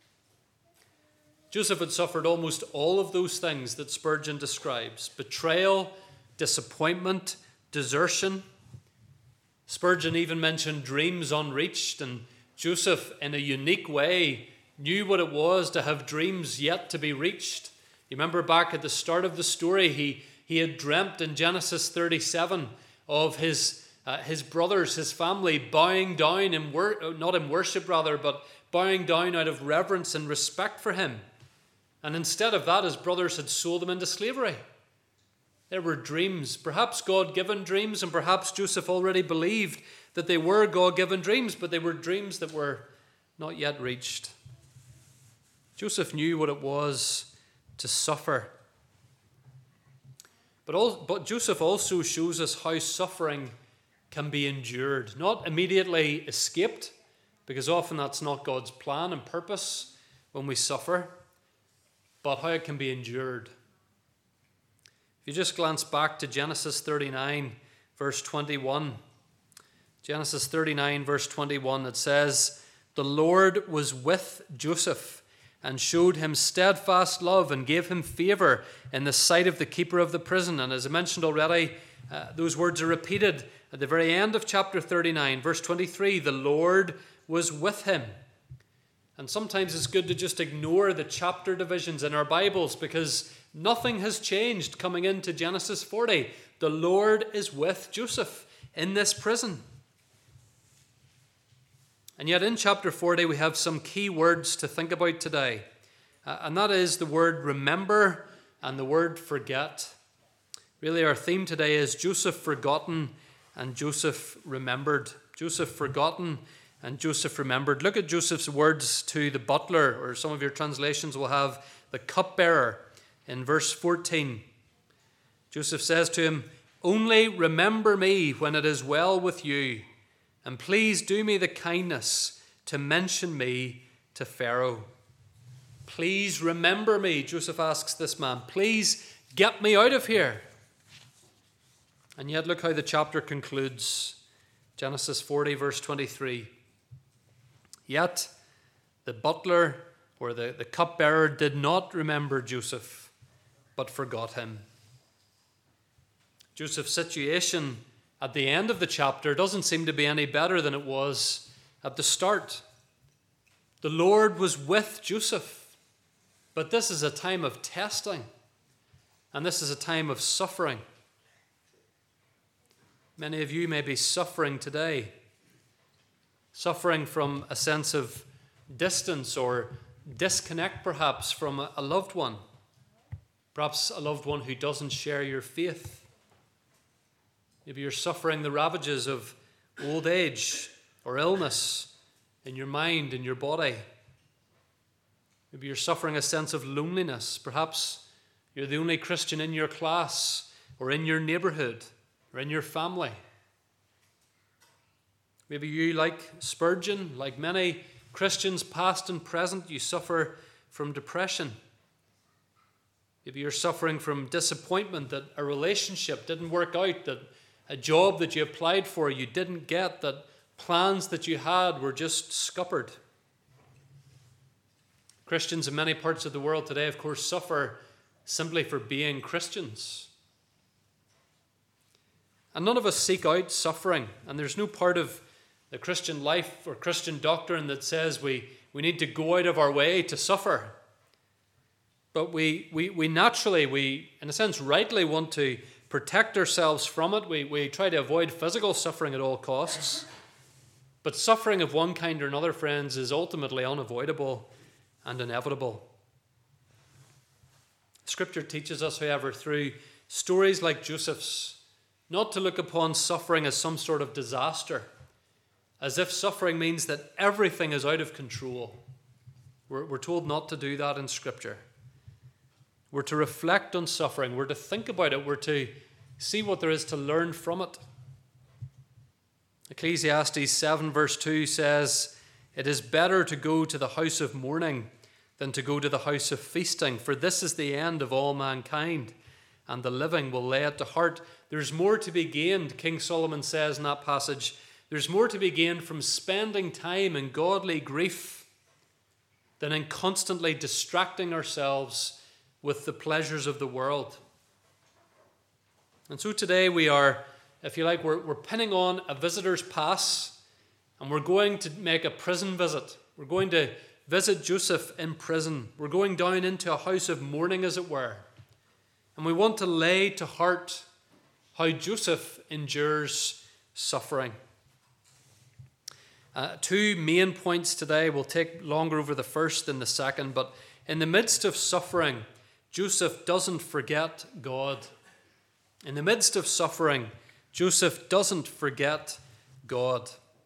Joseph had suffered almost all of those things that Spurgeon describes: betrayal, disappointment, desertion. Spurgeon even mentioned dreams unreached, and Joseph, in a unique way, knew what it was to have dreams yet to be reached. You remember back at the start of the story, he, he had dreamt in Genesis thirty-seven of his, uh, his brothers, his family, bowing down, in wor- not in worship rather, but bowing down out of reverence and respect for him. And instead of that, his brothers had sold him into slavery. There were dreams, perhaps God-given dreams, and perhaps Joseph already believed that they were God-given dreams, but they were dreams that were not yet reached. Joseph knew what it was to suffer. But, all, but Joseph also shows us how suffering can be endured, not immediately escaped, because often that's not God's plan and purpose when we suffer, but how it can be endured. If you just glance back to Genesis thirty-nine, verse twenty-one, Genesis thirty-nine, verse twenty-one, it says, "The Lord was with Joseph and showed him steadfast love and gave him favor in the sight of the keeper of the prison." And as I mentioned already, uh, those words are repeated at the very end of chapter thirty-nine, verse twenty-three, "The Lord was with him." And sometimes it's good to just ignore the chapter divisions in our Bibles, because nothing has changed coming into Genesis forty. The Lord is with Joseph in this prison. And yet in chapter forty we have some key words to think about today. Uh, and that is the word remember and the word forget. Really our theme today is Joseph forgotten and Joseph remembered. Joseph forgotten and Joseph remembered. Look at Joseph's words to the butler, or some of your translations will have the cupbearer. In verse fourteen, Joseph says to him, "Only remember me when it is well with you, and please do me the kindness to mention me to Pharaoh." Please remember me, Joseph asks this man. Please get me out of here. And yet look how the chapter concludes. Genesis forty, verse twenty-three. Yet the butler, or the, the cupbearer, did not remember Joseph, but forgot him. Joseph's situation at the end of the chapter doesn't seem to be any better than it was at the start. The Lord was with Joseph. But this is a time of testing, and this is a time of suffering. Many of you may be suffering today, suffering from a sense of distance or disconnect perhaps from a loved one, perhaps a loved one who doesn't share your faith. Maybe you're suffering the ravages of old age or illness in your mind, in your body. Maybe you're suffering a sense of loneliness. Perhaps you're the only Christian in your class or in your neighborhood or in your family. Maybe you, like Spurgeon, like many Christians past and present, you suffer from depression. Maybe you're suffering from disappointment that a relationship didn't work out, that a job that you applied for you didn't get, that plans that you had were just scuppered. Christians in many parts of the world today, of course, suffer simply for being Christians. And none of us seek out suffering, and there's no part of the Christian life or Christian doctrine that says we, we need to go out of our way to suffer. But we, we, we naturally, we, in a sense, rightly want to protect ourselves from it. We, we try to avoid physical suffering at all costs. But suffering of one kind or another, friends, is ultimately unavoidable and inevitable. Scripture teaches us, however, through stories like Joseph's, not to look upon suffering as some sort of disaster, as if suffering means that everything is out of control. We're, we're told not to do that in Scripture. We're to reflect on suffering. We're to think about it. We're to see what there is to learn from it. Ecclesiastes seven verse two says, "It is better to go to the house of mourning than to go to the house of feasting, for this is the end of all mankind, and the living will lay it to heart." There's more to be gained, King Solomon says in that passage. There's more to be gained from spending time in godly grief than in constantly distracting ourselves with the pleasures of the world. And so today we are, if you like, we're, we're pinning on a visitor's pass, and we're going to make a prison visit. We're going to visit Joseph in prison. We're going down into a house of mourning, as it were. And we want to lay to heart how Joseph endures suffering. Uh, two main points today. Will take longer over the first than the second, but in the midst of suffering, Joseph doesn't forget God. In the midst of suffering, Joseph doesn't forget God.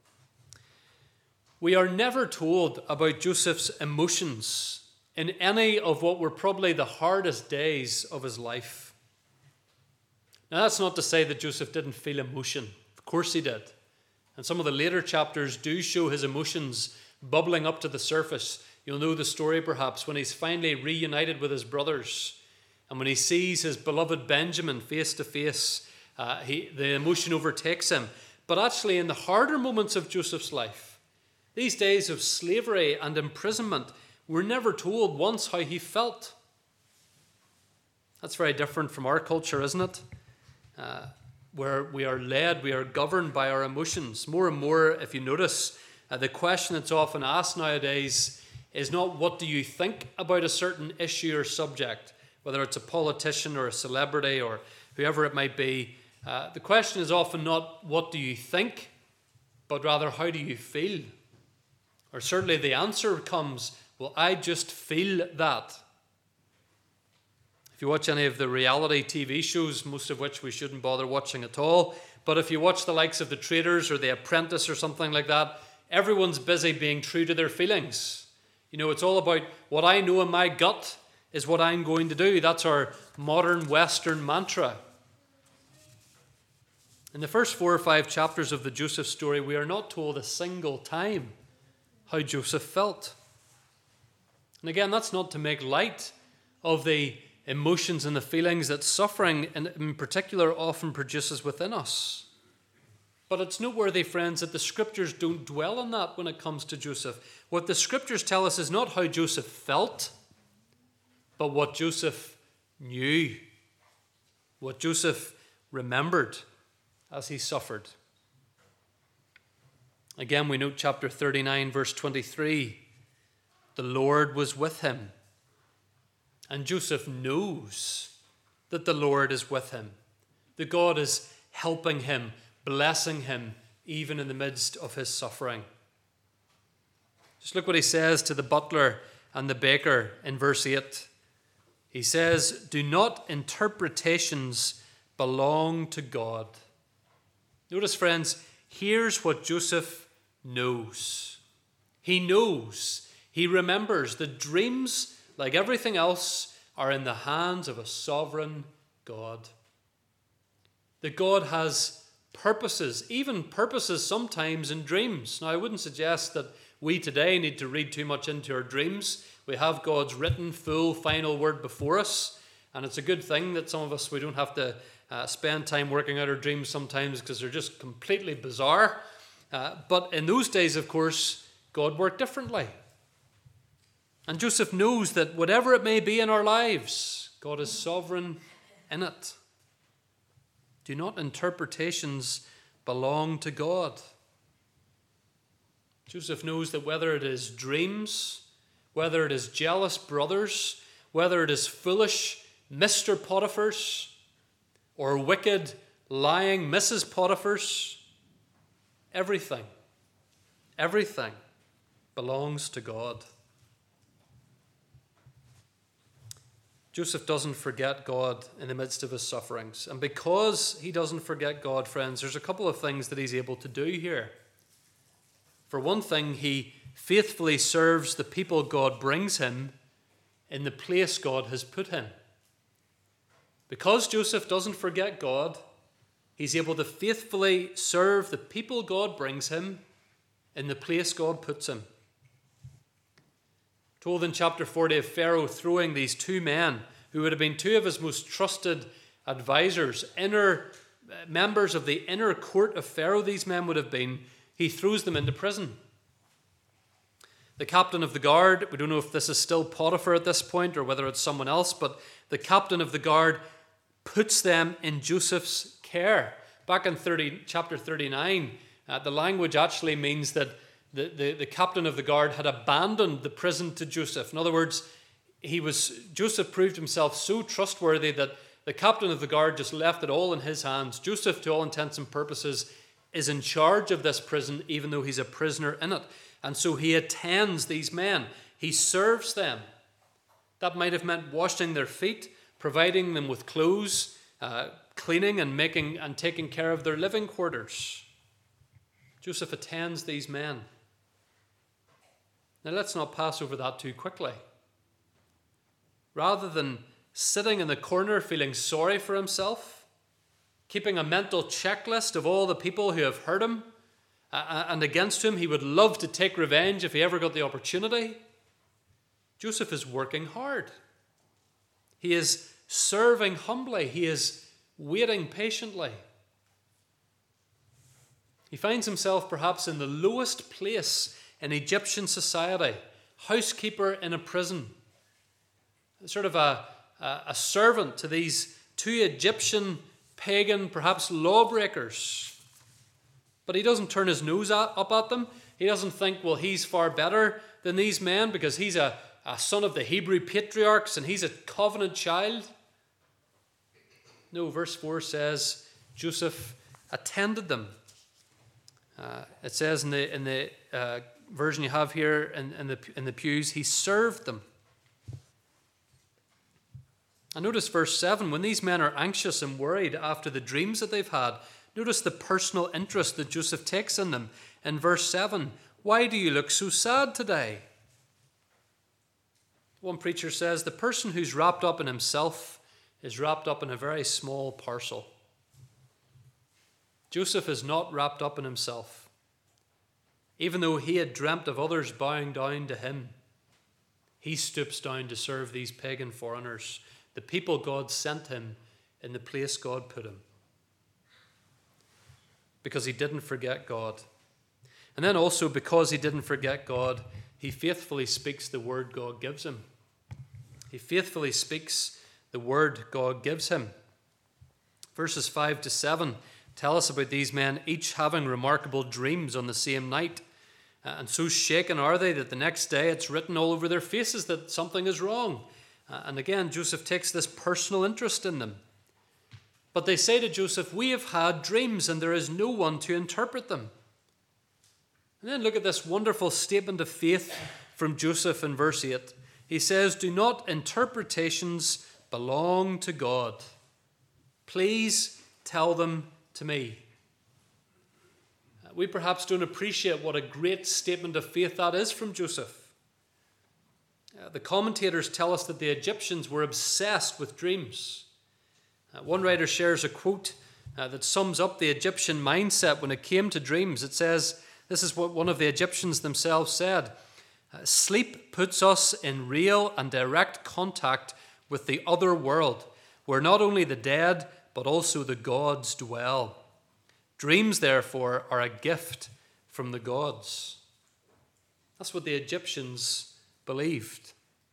We are never told about Joseph's emotions in any of what were probably the hardest days of his life. Now, that's not to say that Joseph didn't feel emotion. Of course he did. And some of the later chapters do show his emotions bubbling up to the surface. You'll know the story perhaps when he's finally reunited with his brothers, and when he sees his beloved Benjamin face to face, uh, he, the emotion overtakes him. But actually, in the harder moments of Joseph's life, these days of slavery and imprisonment, we're never told once how he felt. That's very different from our culture, isn't it? Uh, where we are led, we are governed by our emotions. More and more, if you notice, uh, the question that's often asked nowadays is not what do you think about a certain issue or subject, whether it's a politician or a celebrity or whoever it might be. Uh, the question is often not what do you think, but rather how do you feel? Or certainly the answer comes, well, I just feel that. If you watch any of the reality T V shows, most of which we shouldn't bother watching at all, but if you watch the likes of The Traitors or The Apprentice or something like that, everyone's busy being true to their feelings. You know, it's all about what I know in my gut is what I'm going to do. That's our modern Western mantra. In the first four or five chapters of the Joseph story, we are not told a single time how Joseph felt. And again, that's not to make light of the emotions and the feelings that suffering in, in particular often produces within us. But it's noteworthy, friends, that the Scriptures don't dwell on that when it comes to Joseph. What the Scriptures tell us is not how Joseph felt, but what Joseph knew, what Joseph remembered as he suffered. Again, we note chapter thirty-nine, verse twenty-three. the Lord was with him. And Joseph knows that the Lord is with him, that God is helping him, blessing him, even in the midst of his suffering. Just look what he says to the butler and the baker in verse eight. He says, "Do not interpretations belong to God?" Notice, friends, here's what Joseph knows. He knows, he remembers that dreams, like everything else, are in the hands of a sovereign God. That God has purposes, even purposes sometimes in dreams. Now, I wouldn't suggest that we today need to read too much into our dreams. We have God's written, full, final word before us, and it's a good thing that some of us, we don't have to uh, spend time working out our dreams sometimes because they're just completely bizarre. Uh, but in those days, of course, God worked differently. And Joseph knows that whatever it may be in our lives, God is sovereign in it. Do not interpretations belong to God? Joseph knows that whether it is dreams, whether it is jealous brothers, whether it is foolish Mister Potiphars, or wicked, lying Missus Potiphars, everything, everything belongs to God. Joseph doesn't forget God in the midst of his sufferings. And because he doesn't forget God, friends, there's a couple of things that he's able to do here. For one thing, he faithfully serves the people God brings him in the place God has put him. Because Joseph doesn't forget God, he's able to faithfully serve the people God brings him in the place God puts him. Told in chapter forty of Pharaoh throwing these two men who would have been two of his most trusted advisors, inner members of the inner court of Pharaoh, these men would have been, he throws them into prison. The captain of the guard, we don't know if this is still Potiphar at this point or whether it's someone else, but the captain of the guard puts them in Joseph's care. Back in thirty, chapter thirty-nine, uh, the language actually means that The, the, the captain of the guard had abandoned the prison to Joseph. In other words, he was Joseph proved himself so trustworthy that the captain of the guard just left it all in his hands. Joseph, to all intents and purposes, is in charge of this prison, even though he's a prisoner in it. And so he attends these men. He serves them. That might have meant washing their feet, providing them with clothes, uh, cleaning and making and taking care of their living quarters. Joseph attends these men. Now, let's not pass over that too quickly. Rather than sitting in the corner feeling sorry for himself, keeping a mental checklist of all the people who have hurt him uh, and against whom he would love to take revenge if he ever got the opportunity, Joseph is working hard. He is serving humbly. He is waiting patiently. He finds himself perhaps in the lowest place in Egyptian society, housekeeper in a prison, sort of a, a, a servant to these two Egyptian pagan, perhaps lawbreakers. But he doesn't turn his nose at, up at them. He doesn't think, well, he's far better than these men because he's a, a son of the Hebrew patriarchs and he's a covenant child. No, verse four says Joseph attended them. Uh, it says in the in the uh, version you have here in, in the in the pews, he served them. And notice verse seven, when these men are anxious and worried after the dreams that they've had, notice the personal interest that Joseph takes in them. In verse seven, why do you look so sad today? One preacher says, the person who's wrapped up in himself is wrapped up in a very small parcel. Joseph is not wrapped up in himself. Even though he had dreamt of others bowing down to him, he stoops down to serve these pagan foreigners, the people God sent him in the place God put him. Because he didn't forget God. And then also because he didn't forget God, he faithfully speaks the word God gives him. He faithfully speaks the word God gives him. Verses five to seven tell us about these men each having remarkable dreams on the same night. And so shaken are they that the next day it's written all over their faces that something is wrong. Uh, and again, Joseph takes this personal interest in them. But they say to Joseph, "We have had dreams and there is no one to interpret them." And then look at this wonderful statement of faith from Joseph in verse eight. He says, "Do not interpretations belong to God? Please tell them to me." We perhaps don't appreciate what a great statement of faith that is from Joseph. Uh, the commentators tell us that the Egyptians were obsessed with dreams. Uh, one writer shares a quote uh, that sums up the Egyptian mindset when it came to dreams. It says, this is what one of the Egyptians themselves said, uh, "Sleep puts us in real and direct contact with the other world, where not only the dead, but also the gods dwell. Dreams, therefore, are a gift from the gods." That's what the Egyptians believed.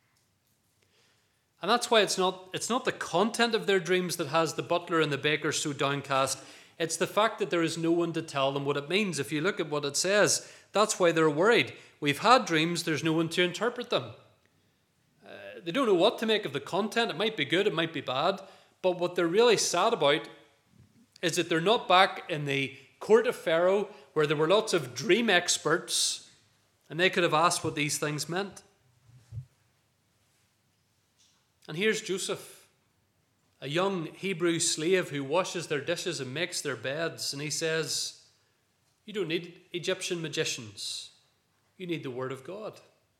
And that's why it's not, it's not the content of their dreams that has the butler and the baker so downcast. It's the fact that there is no one to tell them what it means. If you look at what it says, that's why they're worried. We've had dreams, there's no one to interpret them. Uh, they don't know what to make of the content. It might be good, it might be bad. But what they're really sad about is that they're not back in the court of Pharaoh where there were lots of dream experts and they could have asked what these things meant. And here's Joseph, a young Hebrew slave who washes their dishes and makes their beds, and he says, "You don't need Egyptian magicians. You need the word of God."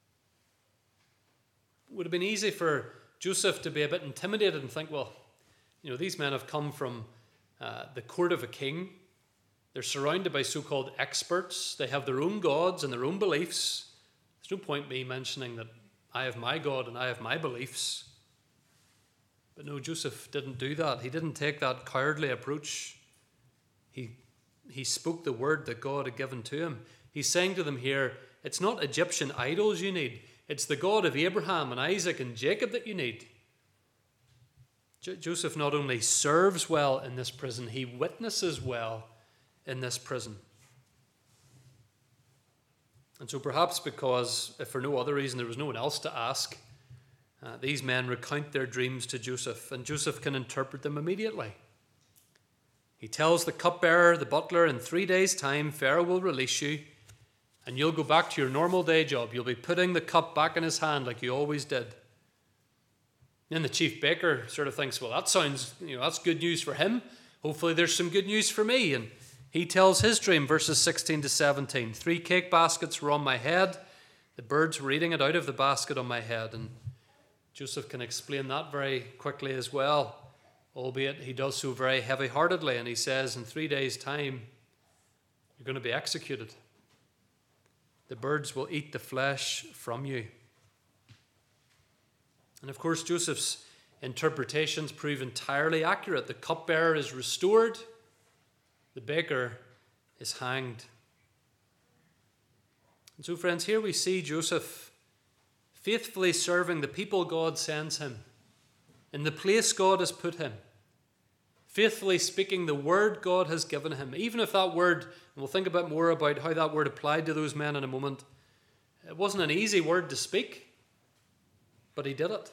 It would have been easy for Joseph to be a bit intimidated and think, well, you know, these men have come from uh, the court of a king. They're surrounded by so-called experts. They have their own gods and their own beliefs. There's no point me mentioning that I have my God and I have my beliefs. But no, Joseph didn't do that. He didn't take that cowardly approach. He, he spoke the word that God had given to him. He's saying to them here, it's not Egyptian idols you need. It's the God of Abraham and Isaac and Jacob that you need. Jo- Joseph not only serves well in this prison, he witnesses well in this prison. And so perhaps because, if for no other reason, there was no one else to ask, Uh, these men recount their dreams to Joseph, and Joseph can interpret them immediately. He tells the cupbearer, the butler, in three days' time, Pharaoh will release you, and you'll go back to your normal day job. You'll be putting the cup back in his hand like you always did. Then the chief baker sort of thinks, well, that sounds, you know, that's good news for him. Hopefully there's some good news for me. And he tells his dream, verses sixteen to seventeen. Three cake baskets were on my head. The birds were eating it out of the basket on my head. And Joseph can explain that very quickly as well, albeit he does so very heavy-heartedly, and he says, in three days' time, you're going to be executed. The birds will eat the flesh from you. And of course, Joseph's interpretations prove entirely accurate. The cupbearer is restored, the baker is hanged. And so, friends, here we see Joseph faithfully serving the people God sends him, in the place God has put him, faithfully speaking the word God has given him, even if that word, and we'll think a bit more about how that word applied to those men in a moment, it wasn't an easy word to speak, but he did it.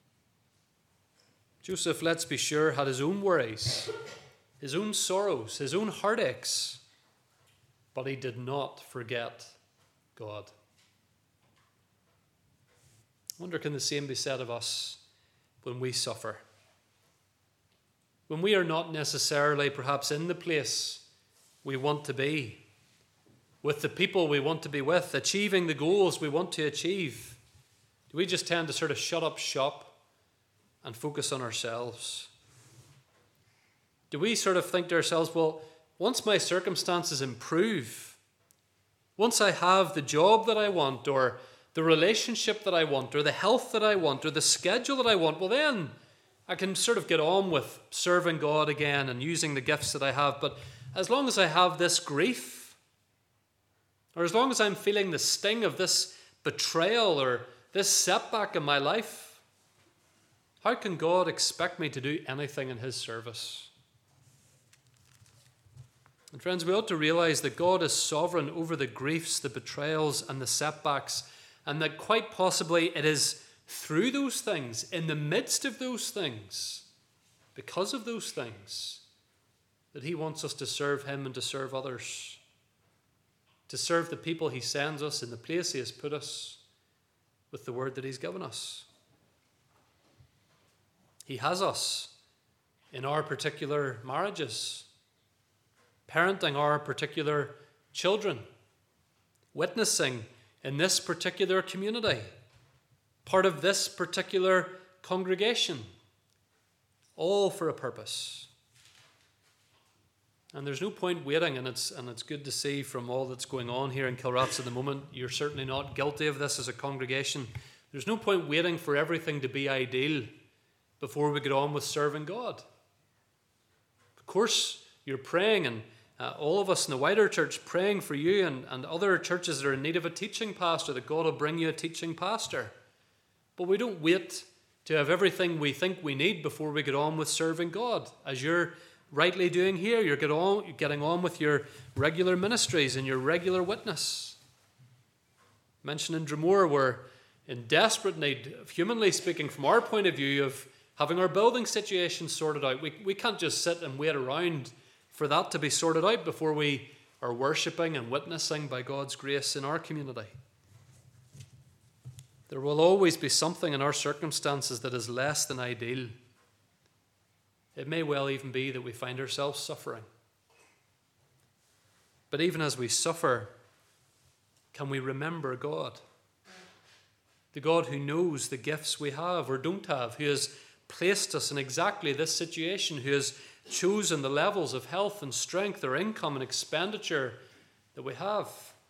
Joseph, let's be sure, had his own worries, his own sorrows, his own heartaches, but he did not forget God. I wonder, can the same be said of us when we suffer? When we are not necessarily perhaps in the place we want to be, with the people we want to be with, achieving the goals we want to achieve, do we just tend to sort of shut up shop and focus on ourselves? Do we sort of think to ourselves, well, once my circumstances improve, once I have the job that I want, or the relationship that I want, or the health that I want, or the schedule that I want, well then I can sort of get on with serving God again and using the gifts that I have. But as long as I have this grief, or as long as I'm feeling the sting of this betrayal or this setback in my life, how can God expect me to do anything in his service? And friends, we ought to realize that God is sovereign over the griefs, the betrayals, and the setbacks, and that quite possibly it is through those things, in the midst of those things, because of those things, that he wants us to serve him and to serve others, to serve the people he sends us in the place he has put us with the word that he's given us. He has us in our particular marriages, parenting our particular children, witnessing in this particular community, part of this particular congregation, all for a purpose. And there's no point waiting, and it's and it's good to see from all that's going on here in Kilrats at the moment, you're certainly not guilty of this as a congregation. There's no point waiting for everything to be ideal before we get on with serving God. Of course, you're praying, and uh, all of us in the wider church praying for you and, and other churches that are in need of a teaching pastor, that God will bring you a teaching pastor. But we don't wait to have everything we think we need before we get on with serving God. As you're rightly doing here, you're get on, you're getting on with your regular ministries and your regular witness. Mentioned in Drumore, we're in desperate need, of, humanly speaking, from our point of view, of having our building situation sorted out. We, we can't just sit and wait around for that to be sorted out before we are worshipping and witnessing by God's grace in our community. There will always be something in our circumstances that is less than ideal. It may well even be that we find ourselves suffering. But even as we suffer, can we remember God? The God who knows the gifts we have or don't have, who has placed us in exactly this situation, who has chosen the levels of health and strength or income and expenditure that we have.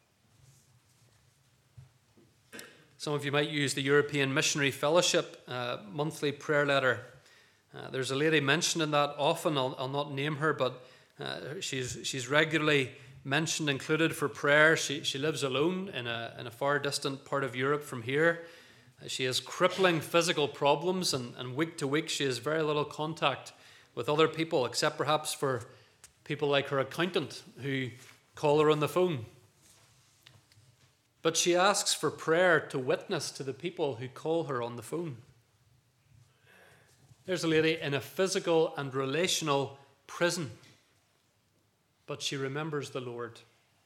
Some of you might use the European Missionary Fellowship uh, monthly prayer letter. Uh, there's a lady mentioned in that often. I'll, I'll not name her, but uh, she's she's regularly mentioned, included for prayer. She she lives alone in a in a far distant part of Europe from here. Uh, she has crippling physical problems, and, and week to week she has very little contact with other people, except perhaps for people like her accountant who call her on the phone. But she asks for prayer to witness to the people who call her on the phone. There's a lady in a physical and relational prison, but she remembers the Lord.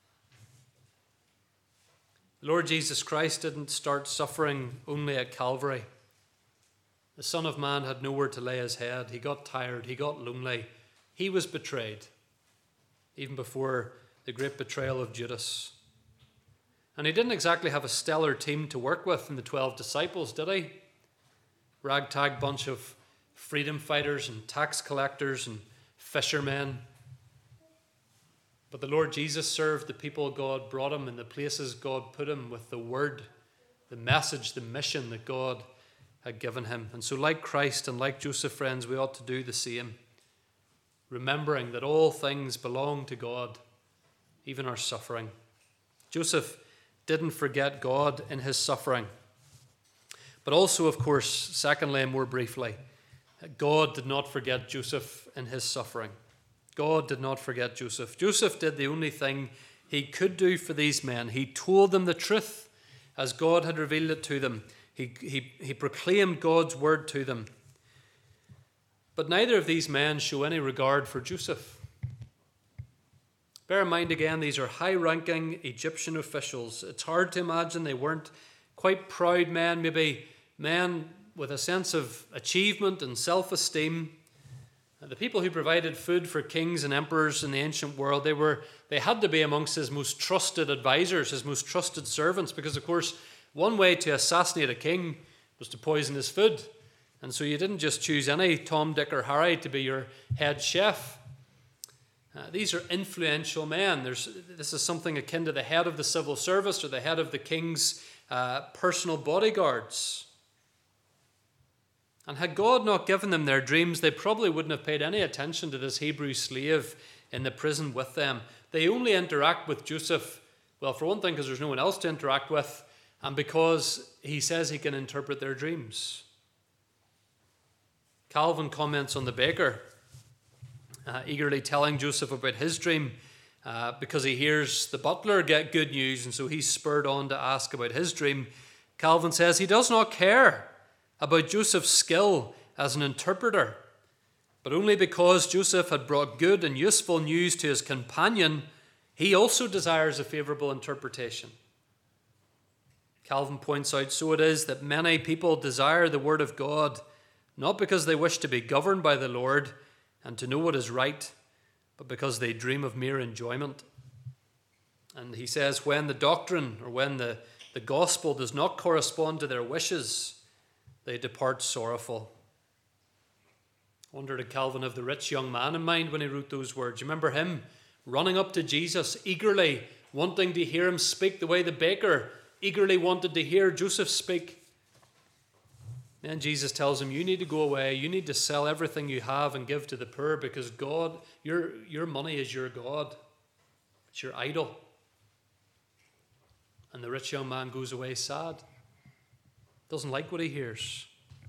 The Lord Jesus Christ didn't start suffering only at Calvary. The Son of Man had nowhere to lay his head. He got tired. He got lonely. He was betrayed, even before the great betrayal of Judas. And he didn't exactly have a stellar team to work with in the twelve disciples, did he? Ragtag bunch of freedom fighters and tax collectors and fishermen. But the Lord Jesus served the people God brought him in the places God put him with the word, the message, the mission that God had given him. And so like Christ and like Joseph, friends, we ought to do the same, remembering that all things belong to God, even our suffering. Joseph didn't forget God in his suffering. But also, of course, secondly and more briefly, God did not forget Joseph in his suffering. God did not forget Joseph. Joseph did the only thing he could do for these men. He told them the truth as God had revealed it to them. He, he, he proclaimed God's word to them. But neither of these men show any regard for Joseph. Bear in mind again, these are high-ranking Egyptian officials. It's hard to imagine they weren't quite proud men, maybe men with a sense of achievement and self-esteem. The people who provided food for kings and emperors in the ancient world, they were they had to be amongst his most trusted advisors, his most trusted servants, because, of course, one way to assassinate a king was to poison his food. And so you didn't just choose any Tom, Dick, or Harry to be your head chef. Uh, these are influential men. There's, this is something akin to the head of the civil service or the head of the king's uh, personal bodyguards. And had God not given them their dreams, they probably wouldn't have paid any attention to this Hebrew slave in the prison with them. They only interact with Joseph, well, for one thing, because there's no one else to interact with, and because he says he can interpret their dreams. Calvin comments on the baker, Uh, eagerly telling Joseph about his dream. uh, because he hears the butler get good news, and so he's spurred on to ask about his dream. Calvin says he does not care about Joseph's skill as an interpreter, but only because Joseph had brought good and useful news to his companion, he also desires a favourable interpretation. Calvin points out, so it is that many people desire the word of God, not because they wish to be governed by the Lord and to know what is right, but because they dream of mere enjoyment. And he says, when the doctrine or when the, the gospel does not correspond to their wishes, they depart sorrowful. I wonder, did Calvin have the rich young man in mind when he wrote those words? You remember him running up to Jesus, eagerly wanting to hear him speak the way the baker eagerly wanted to hear Joseph speak. Then Jesus tells him, you need to go away, you need to sell everything you have and give to the poor, because God, your, your money is your God. It's your idol. And the rich young man goes away sad. Doesn't like what he hears.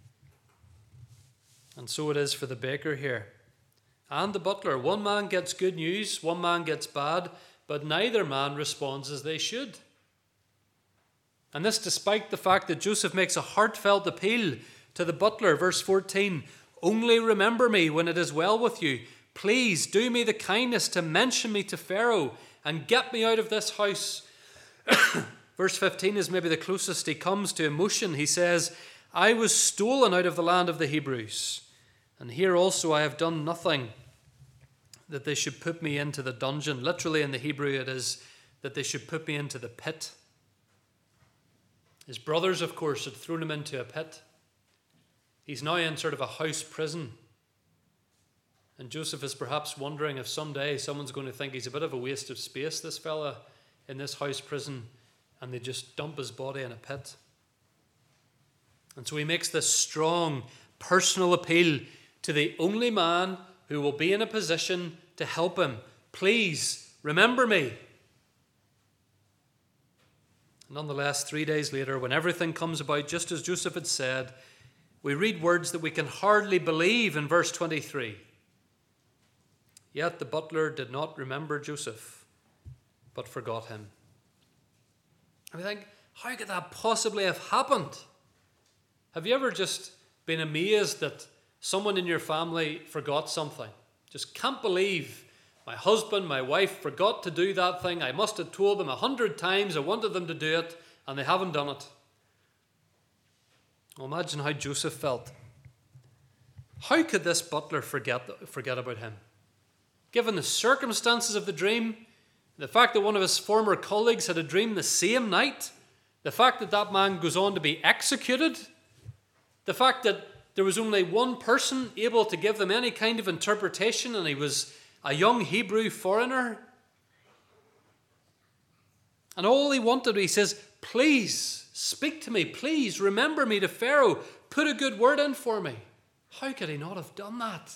And so it is for the baker here. And the butler. One man gets good news, one man gets bad, but neither man responds as they should. And this despite the fact that Joseph makes a heartfelt appeal to the butler. Verse fourteen, only remember me when it is well with you. Please do me the kindness to mention me to Pharaoh and get me out of this house. Verse fifteen is maybe the closest he comes to emotion. He says, I was stolen out of the land of the Hebrews, and here also I have done nothing that they should put me into the dungeon. Literally in the Hebrew it is that they should put me into the pit. His brothers, of course, had thrown him into a pit. He's now in sort of a house prison. And Joseph is perhaps wondering if someday someone's going to think he's a bit of a waste of space, this fella, in this house prison, and they just dump his body in a pit. And so he makes this strong personal appeal to the only man who will be in a position to help him. Please remember me. Nonetheless, three days later, when everything comes about just as Joseph had said, we read words that we can hardly believe in verse twenty-three. Yet the butler did not remember Joseph, but forgot him. And we think, how could that possibly have happened? Have you ever just been amazed that someone in your family forgot something? Just can't believe my husband, my wife forgot to do that thing. I must have told them a hundred times I wanted them to do it, and they haven't done it. Well, imagine how Joseph felt. How could this butler forget, forget about him? Given the circumstances of the dream, the fact that one of his former colleagues had a dream the same night, the fact that that man goes on to be executed, the fact that there was only one person able to give them any kind of interpretation, and he was a young Hebrew foreigner. And all he wanted, he says, please speak to me, please remember me to Pharaoh, put a good word in for me. How could he not have done that?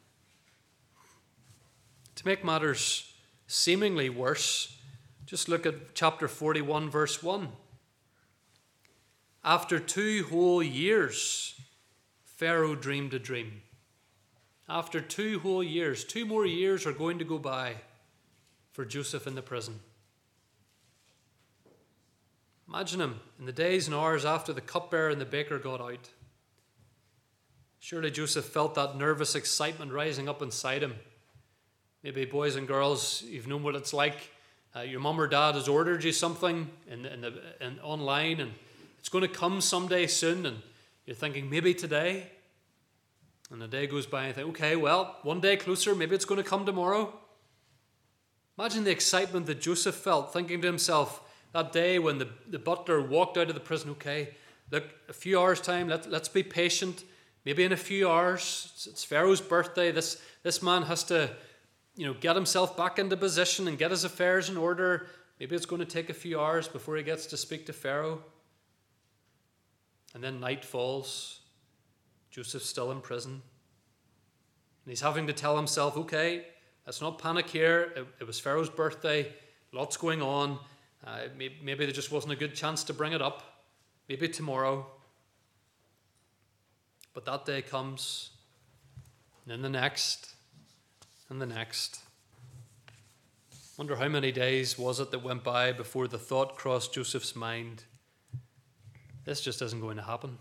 To make matters seemingly worse, just look at chapter forty-one, verse one. After two whole years, Pharaoh dreamed a dream. After two whole years, two more years are going to go by for Joseph in the prison. Imagine him in the days and hours after the cupbearer and the baker got out. Surely Joseph felt that nervous excitement rising up inside him. Maybe, boys and girls, you've known what it's like. Uh, your mum or dad has ordered you something in, in the, in, online, and it's going to come someday soon, and you're thinking, maybe today. And the day goes by and you think, okay, well, one day closer, maybe it's going to come tomorrow. Imagine the excitement that Joseph felt, thinking to himself, that day when the, the butler walked out of the prison, okay, look, a few hours' time, let, let's be patient. Maybe in a few hours, it's, it's Pharaoh's birthday. This, this man has to, you know, get himself back into position and get his affairs in order. Maybe it's going to take a few hours before he gets to speak to Pharaoh. And then night falls. Joseph's still in prison. And he's having to tell himself, okay, let's not panic here. It, it was Pharaoh's birthday. Lots going on. Uh, maybe, maybe there just wasn't a good chance to bring it up. Maybe tomorrow. But that day comes. And then the next. And the next. Wonder how many days was it that went by before the thought crossed Joseph's mind, this just isn't going to happen.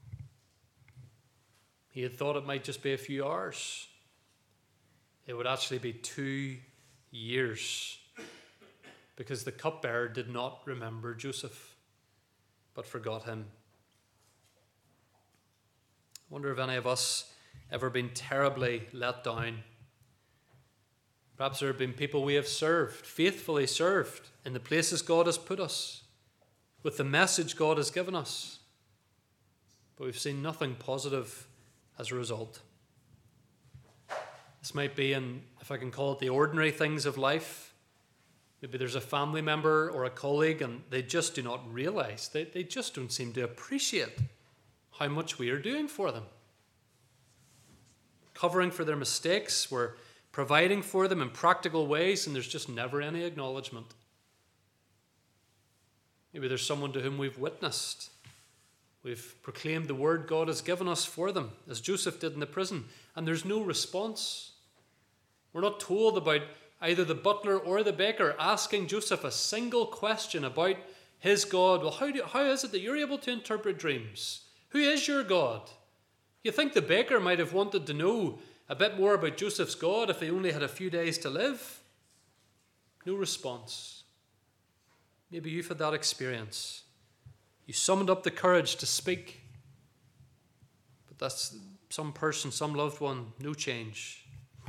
He had thought it might just be a few hours. It would actually be two years, because the cupbearer did not remember Joseph, but forgot him. I wonder if any of us ever been terribly let down. Perhaps there have been people we have served, faithfully served, in the places God has put us, with the message God has given us, but we've seen nothing positive as a result. This might be in, if I can call it, the ordinary things of life. Maybe there's a family member or a colleague and they just do not realize, they, they just don't seem to appreciate how much we are doing for them. Covering for their mistakes, we're providing for them in practical ways, and there's just never any acknowledgement. Maybe there's someone to whom we've witnessed. We've proclaimed the word God has given us for them, as Joseph did in the prison, and there's no response. We're not told about either the butler or the baker asking Joseph a single question about his God. Well, how, do, how is it that you're able to interpret dreams? Who is your God? You think the baker might have wanted to know a bit more about Joseph's God if he only had a few days to live? No response. Maybe you've had that experience. You summoned up the courage to speak, but that's some person, some loved one, no change.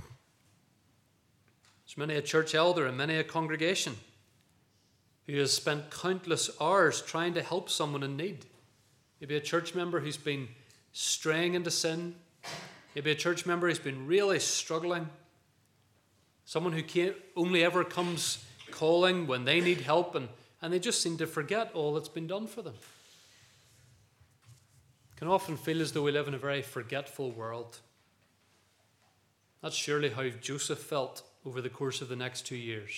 There's many a church elder and many a congregation who has spent countless hours trying to help someone in need. Maybe a church member who's been straying into sin. Maybe a church member who's been really struggling. Someone who can't, only ever comes calling when they need help, and, and they just seem to forget all that's been done for them. It can often feel as though we live in a very forgetful world. That's surely how Joseph felt over the course of the next two years.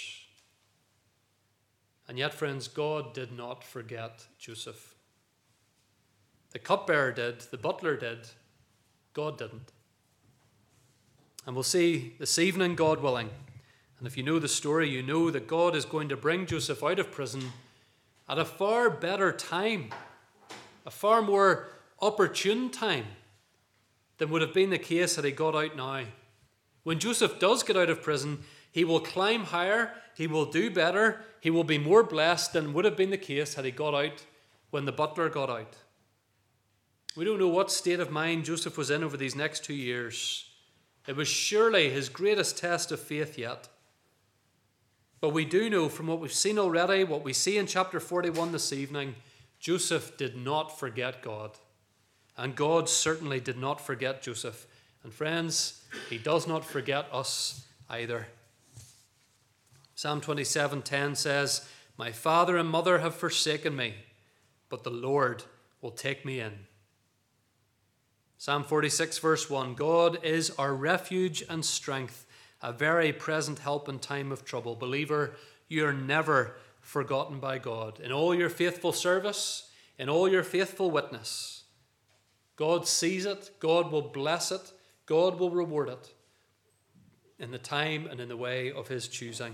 And yet, friends, God did not forget Joseph. The cupbearer did, the butler did, God didn't. And we'll see this evening, God willing, and if you know the story, you know that God is going to bring Joseph out of prison at a far better time, a far more opportune time than would have been the case had he got out now. When Joseph does get out of prison, he will climb higher, he will do better, he will be more blessed than would have been the case had he got out when the butler got out. We don't know what state of mind Joseph was in over these next two years. It was surely his greatest test of faith yet. But we do know from what we've seen already, what we see in chapter forty-one this evening, Joseph did not forget God. And God certainly did not forget Joseph. And friends, he does not forget us either. Psalm twenty-seven ten says, "My father and mother have forsaken me, but the Lord will take me in." Psalm forty-six verse one, "God is our refuge and strength, a very present help in time of trouble." Believer, you are never forgotten by God. In all your faithful service, in all your faithful witness, God sees it, God will bless it, God will reward it in the time and in the way of his choosing.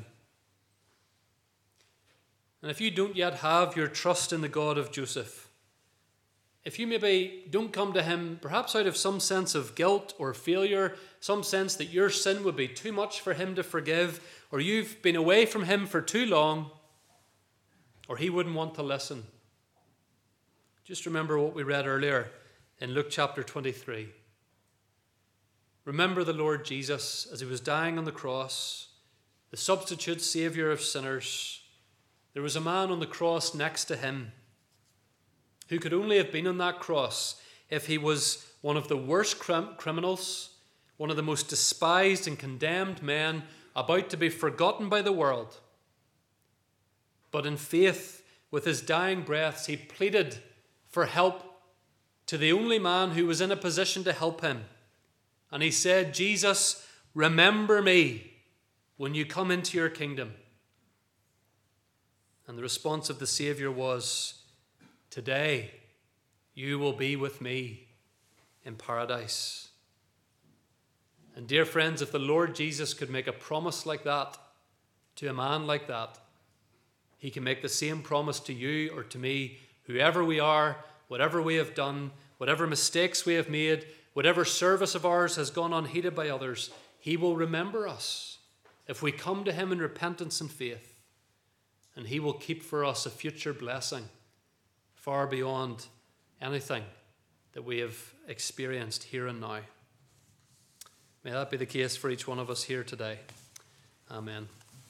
And if you don't yet have your trust in the God of Joseph, if you maybe don't come to him perhaps out of some sense of guilt or failure, some sense that your sin would be too much for him to forgive, or you've been away from him for too long, or he wouldn't want to listen, just remember what we read earlier in Luke chapter twenty-three. Remember the Lord Jesus as he was dying on the cross, the substitute saviour of sinners. There was a man on the cross next to him who could only have been on that cross if he was one of the worst crim- criminals, one of the most despised and condemned men, about to be forgotten by the world. But in faith, with his dying breaths, he pleaded for help to the only man who was in a position to help him. And he said, "Jesus, remember me when you come into your kingdom." And the response of the Saviour was, "Today you will be with me in paradise." And dear friends, if the Lord Jesus could make a promise like that, to a man like that, he can make the same promise to you or to me, whoever we are, whatever we have done, whatever mistakes we have made, whatever service of ours has gone unheeded by others, he will remember us if we come to him in repentance and faith, and he will keep for us a future blessing far beyond anything that we have experienced here and now. May that be the case for each one of us here today. Amen.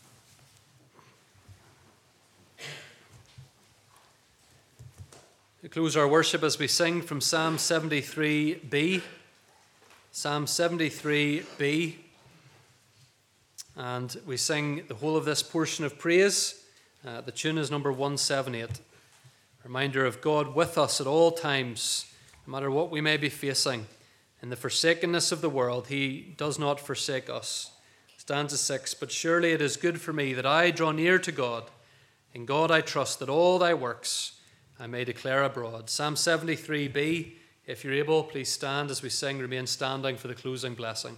We close our worship as we sing from Psalm seventy-three B. Psalm seventy-three B. And we sing the whole of this portion of praise. Uh, the tune is number one seventy-eight. Reminder of God with us at all times, no matter what we may be facing. In the forsakenness of the world, he does not forsake us. Stanza six, but surely it is good for me that I draw near to God. In God I trust that all thy works I may declare abroad. Psalm seventy-three B, if you're able, please stand as we sing. Remain standing for the closing blessing.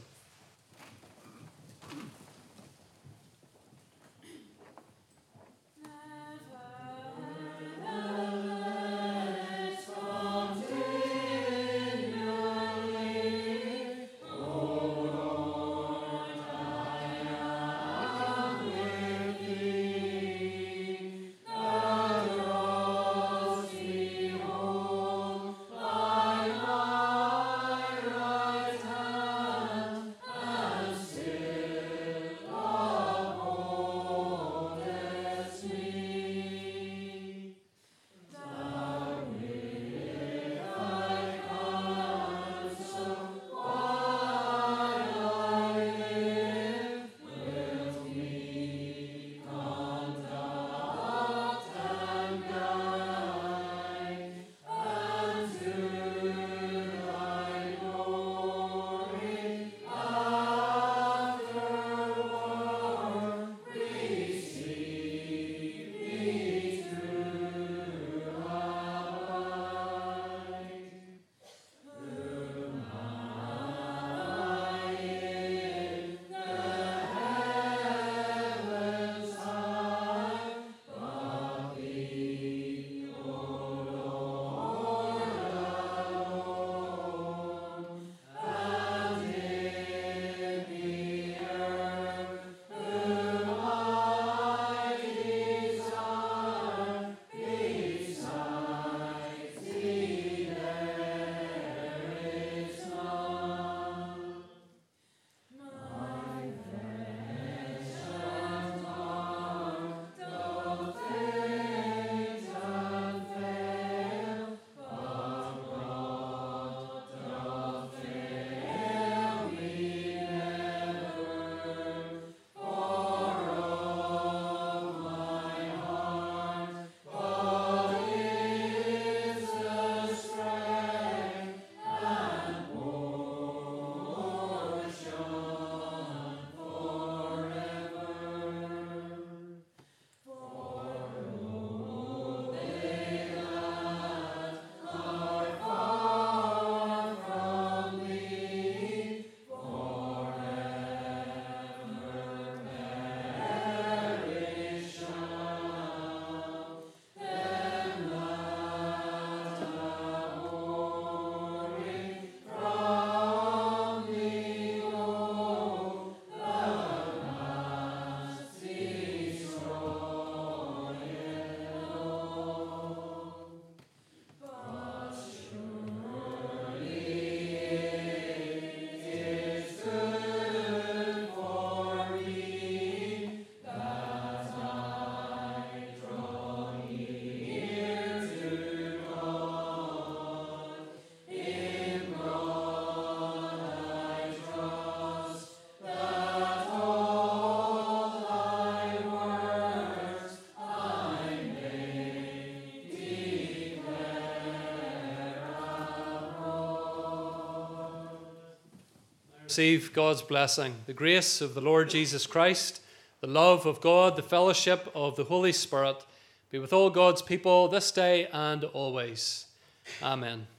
Receive God's blessing, the grace of the Lord Jesus Christ, the love of God, the fellowship of the Holy Spirit be with all God's people this day and always. Amen.